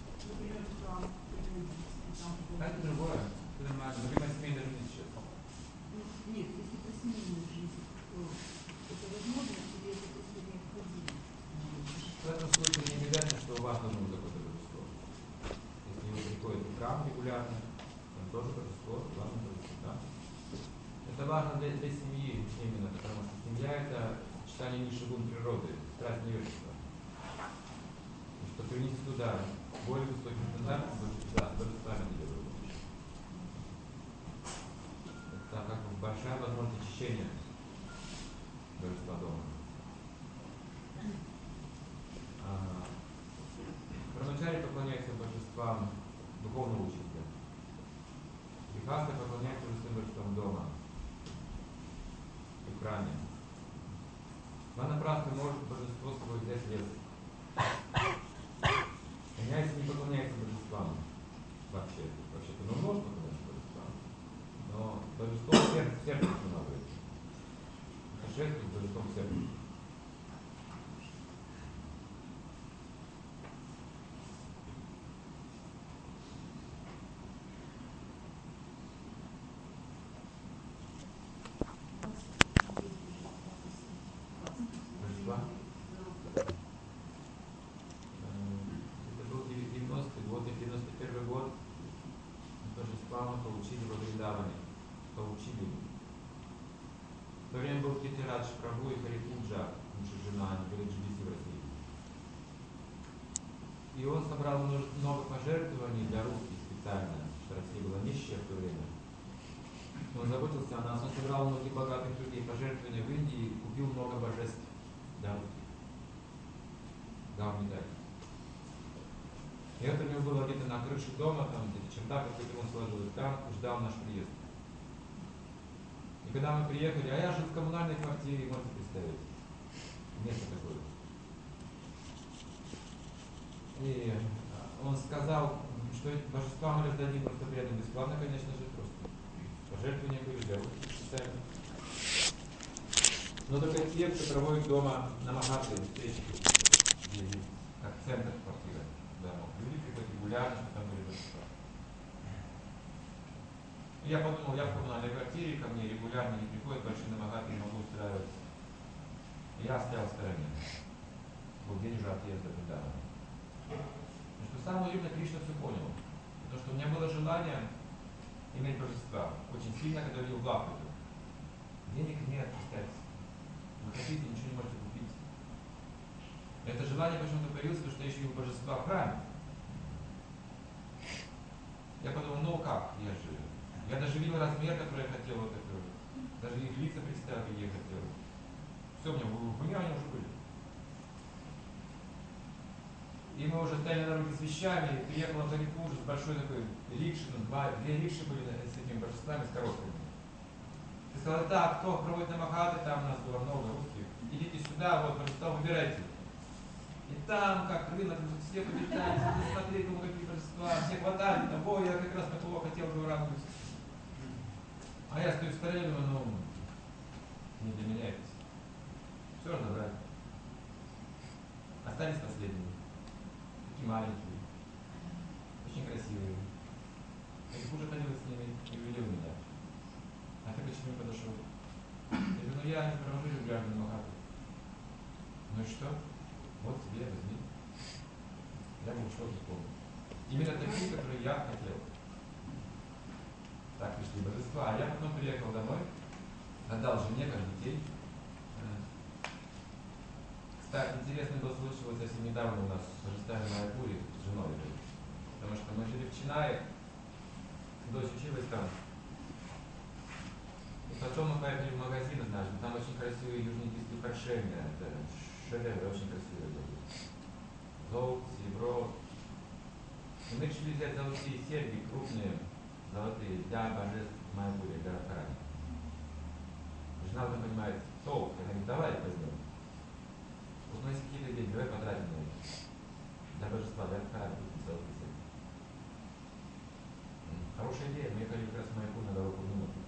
Это другое. Это нормально. Например, семейная жизнь сейчас. Нет, если про семейную жизнь, то это возможно, или это просто необходимо? В этом случае не обязательно, что у вас должно быть какое-то божество. Если вы приходите в храм регулярно, там тоже божество, главное божество, да? Это важно для, для семьи именно, потому что семья – это сочетание низших гун природы, страсть невежества. И что принести туда более высокий стандарт, да, божествами для друга. Это как бы большая возможность очищения божества дома. А, Брамачари поклоняется божествам духовного учителя. Грихаста поклоняется уже божествам дома и в храме. Ванапрастха может божество с собой взять в лес. Саньяси не поклоняется божествам вообще. Вообще-то, ну, может поклоняться божествам, но божество в сердце, в сердце устанавливается. Путешествует с божеством в сердце. Божества? Это был девяностый год и девяносто первый год. Божества мы получили во Вриндаване. Получили. В то время был Притирадж Прабху и Харипуджа, муж и жена, они были джи ди си в России. И он собрал много пожертвований для русских специально, что Россия была нищая в то время. Он заботился о нас, он собрал многих богатых людей пожертвования в Индии и купил много божеств для русских. Дал медаль. И это у него было где-то на крыше дома, там где-то чердак какой-то он сложил, и там ждал наш приезд. И когда мы приехали, а я жил в коммунальной квартире, можете представить, место такое. И он сказал, что эти божества мы раздадим просто преданным бесплатно, конечно же, просто. Пожертвования были для русских специально. Но только те, кто проводит дома на Махатре встречи, как центр квартиры. Да, люди приходят регулярно, что там были божества. Я подумал, я в коммунальной квартире, ко мне регулярно не приходят, большие намагаты, не могу устраивать. Я стоял в стороне. Был день уже отъезда туда. И что самое любимое, Кришна все понял. Потому что у меня было желание иметь божества. Очень сильно, когда видел в лавку. Денег нет, представьте. Вы хотите, ничего не можете купить. Это желание почему-то появилось, потому что я ищу божества в храме. Я подумал, ну как, я же... Я даже видел размер, который я хотел, вот это, даже их лица представил, какие я хотел. Все, у меня в уме они уже были. И мы уже стояли на дороге с вещами, и приехала Харипуджа с большой такой рикшей, ну, два, две рикши были с этими божествами, с коробками. Ты сказал, так, кто проводит намахаты, там у нас было много русских, идите сюда, вот, божества выбирайте. И там, как рынок, все побежали, все смотрели, ну какие божества, все хватали, там, ой, я как раз такого хотел бы уравнивать. А я стою в стороне, думаю, ну, не для меня это. Все разобрали. Остались последние. Такие маленькие, очень красивые. Я уже ходил с ними и увидел меня. А ты почему не подошел? Я говорю, ну я не провожу регулярно намахаты. Ну и что? Вот тебе, возьми. Я бы ушел не помню. Именно такие, которые я хотел. Так пришли божества. А я потом приехал домой, отдал жене, как детей. Кстати, интересный был случай, вот совсем недавно у нас божества в Майапуре с женой жили. Потому что мы жили в Чинае, дочь училась там. И потом мы поехали в магазин однажды, там очень красивые южно-индийские украшения. Это шедевры, очень красивые были. Золото, серебро. И мы решили взять золотые серьги, крупные, золотые, для божеств в Майапуре, для Радхарани. Жена уже понимает, толк, она говорит, давай возьмем. Вот у нас есть какие-то деньги, давай потратим на это. Для божества, для Радхарани, золотые серьги. Хорошая идея, мы ехали как раз в Майапур на дорогу в минуту.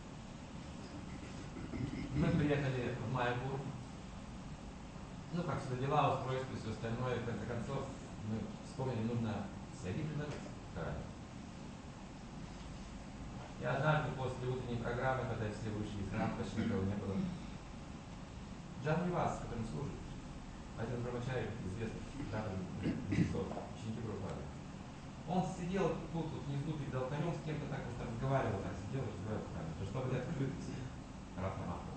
Мы приехали в Майапур. Ну, как всегда дела, устройство и все остальное. В конце концов, мы вспомнили, нужно сходить на Радхарани. И однажды после утренней программы, когда все вышли из храма, почти никого не было, Джан Нивас, с которым служит, один брамачари, известный, ученики Прабхупады. Он сидел тут, вот внизу перед алтарем, с кем-то так вот разговаривал, так сидел, разговаривал в храме, чтобы были открыты все Ратхамаха.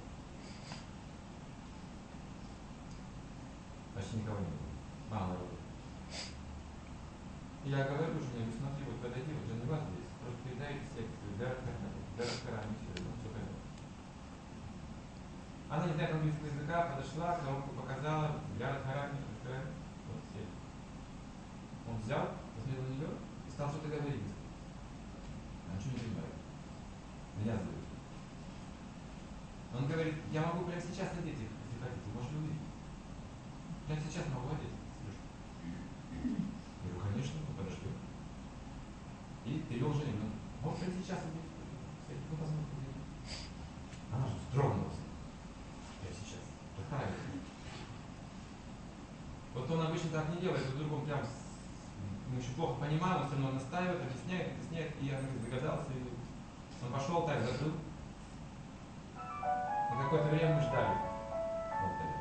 Почти никого не было, мало народу. И я говорю жене, ну смотри, вот подойди, вот Джан Нивас здесь, просто передайте секцию для Радхарани, все, ну все понятно. Она, не знает английского языка, подошла, коробку показала, для Радхарани, вот все. Он взял, посмотрел на нее и стал что-то говорить. Она ничего не понимает. Меня зовут. Он говорит, я могу прямо сейчас одеть их, если хотите, можете увидеть. Прямо сейчас могу одеть. Я говорю, конечно, мы подождем. И перевел жене, ну, вот прямо сейчас одеть. Ну, посмотрите. Она же вздрогнулась. Прямо сейчас. Радхарани. Вот он обычно так не делает, вдруг он прям, мы еще плохо понимаем, он все равно настаивает, объясняет, объясняет, и я говорит, догадался, и он пошел так, закрыл. И какое-то время мы ждали. Алтарь.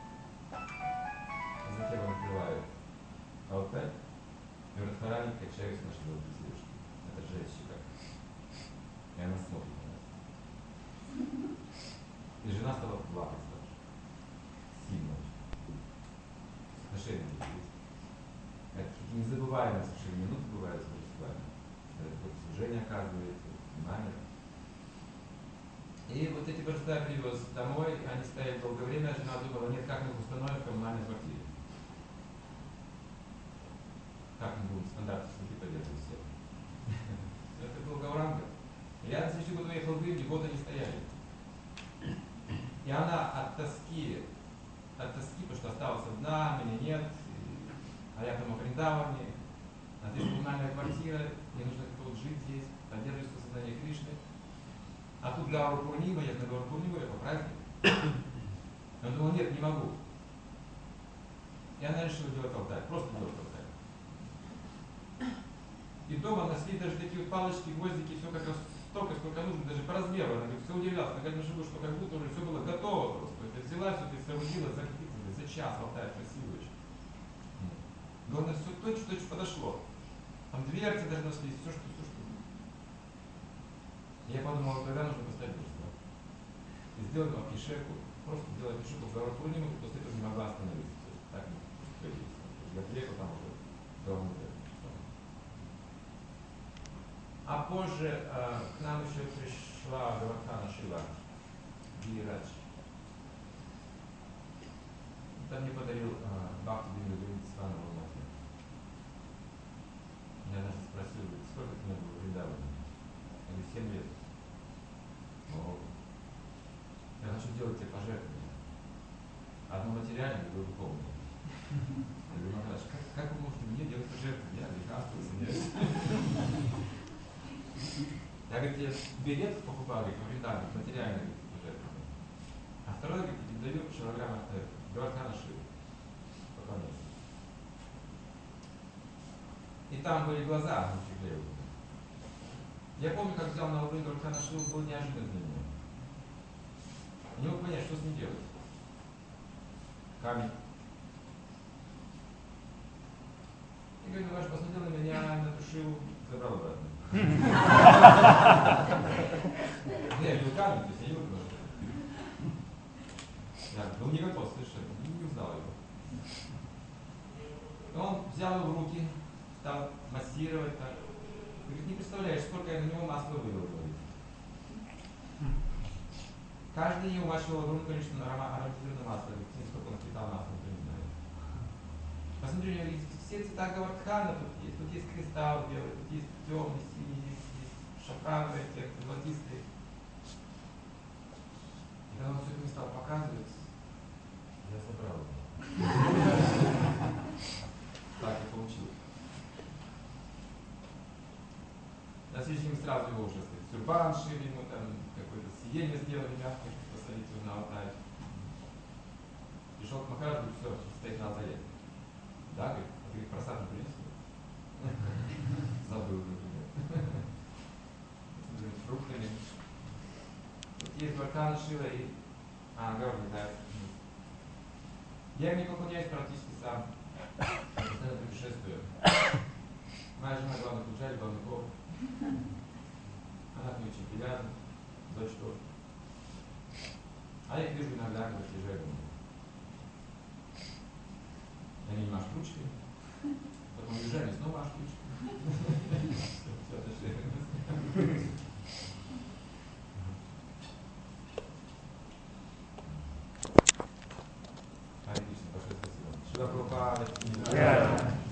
Затем он открывает алтарь, и Радхарани качается наши золотые сережки. Это жесть как. И она смотрит на нас. И жена стала плакать сразу. Сильно очень. Отношения есть. Это какие незабываемые совершенно минуты бывают с божествами. Это какое-то служение оказывается, внимание. И вот эти божества я привез домой, они стояли долгое время, жена думала, нет, как мы их установим в коммунальной квартире. Как мы будем стандарты судьи поддерживать все. Это был Гауранга. Я на следующий год уехал в Индию, года не стояли. И она от тоски, от тоски, потому что осталась одна, меня нет, и, а я там в Вриндаване, а здесь коммунальная квартира, мне нужно как-то вот жить здесь, поддерживать сознание Кришны. А тут Гауру Пурнима, я на Гауру Пурниму, я по празднику. Я думал, нет, не могу. И она решила делать алтарь, просто делать алтарь. И дома насли даже такие вот палочки, гвоздики, все как раз столько, сколько нужно, даже по размеру. Она говорит, все удивлялась, она говорит, ну что как будто уже все было готово просто. Это взяла, все это соорудила, за, за час алтарь красивый очень. Главное, все точно-точно подошло. Там дверцы даже нашлись, все, что, все, что. Я подумал, тогда нужно поставить божество. И сделать апишеку, просто сделать апишеку в Гауру Пурниму, после этого не могла остановиться. То есть, так не я приехал там уже давно. А позже э, к нам еще пришла Гавардхана Шива, Гирирадж. Он мне подарил э, Бхакти Вриндавана в Алмате. Я даже спросил, сколько ты мне было в Вриндаване? Я говорю, семь лет. О, Я, говорит, я билет покупал, говорит, моментально, материальный пожертвование. А второй, говорит, даю шилограмм дурака на шею. Поклоняйся. И там были глаза у Чиклеева. Я помню, как взял на ладонь дурака на шею, был неожиданно для меня. Не мог понять, что с ним делать. Камень. И говорит, ваш посмотрел на меня, натушил, забрал обратно. Я видел камень, то есть я не выпил. Я был не готов совершенно, не узнал его. Он взял его в руки, стал массировать так. Говорит, не представляешь, сколько я на него масла вылил, говорит. Каждый день умачивал огромное количество ароматизированного масла, сколько он впитал масла, никто не знает. Посмотри, у него есть все цвета гавардхана тут есть. Тут есть кристалл белый, тут есть темный, синий, есть, есть шафрановый оттенок, золотистый. И когда он все это мне стал показывать, я забрал его. Так и получилось. На следующий день сразу его уже сказать, тюрбан шили, ему там какое-то сиденье сделали мягкое, чтобы посадить его на алтарь. Пришел к Махараджу, все, стоит на алтаре. Да, говорит, а ты просад не принесли? Забыл, например. С фруктами. Тут есть Дваркана Шила и... А, говорю, да. Я им не поклоняюсь практически сам. Постоянно путешествую. Моя жена главный пуджари, главный бог. Она к ней очень привязана. За что? А я их вижу иногда, когда приезжаю домой. Они не машут ручкой. Потом уезжали, снова машут ручкой. Все отошли. Харе Кришна, большое спасибо. Шила Прабхупада.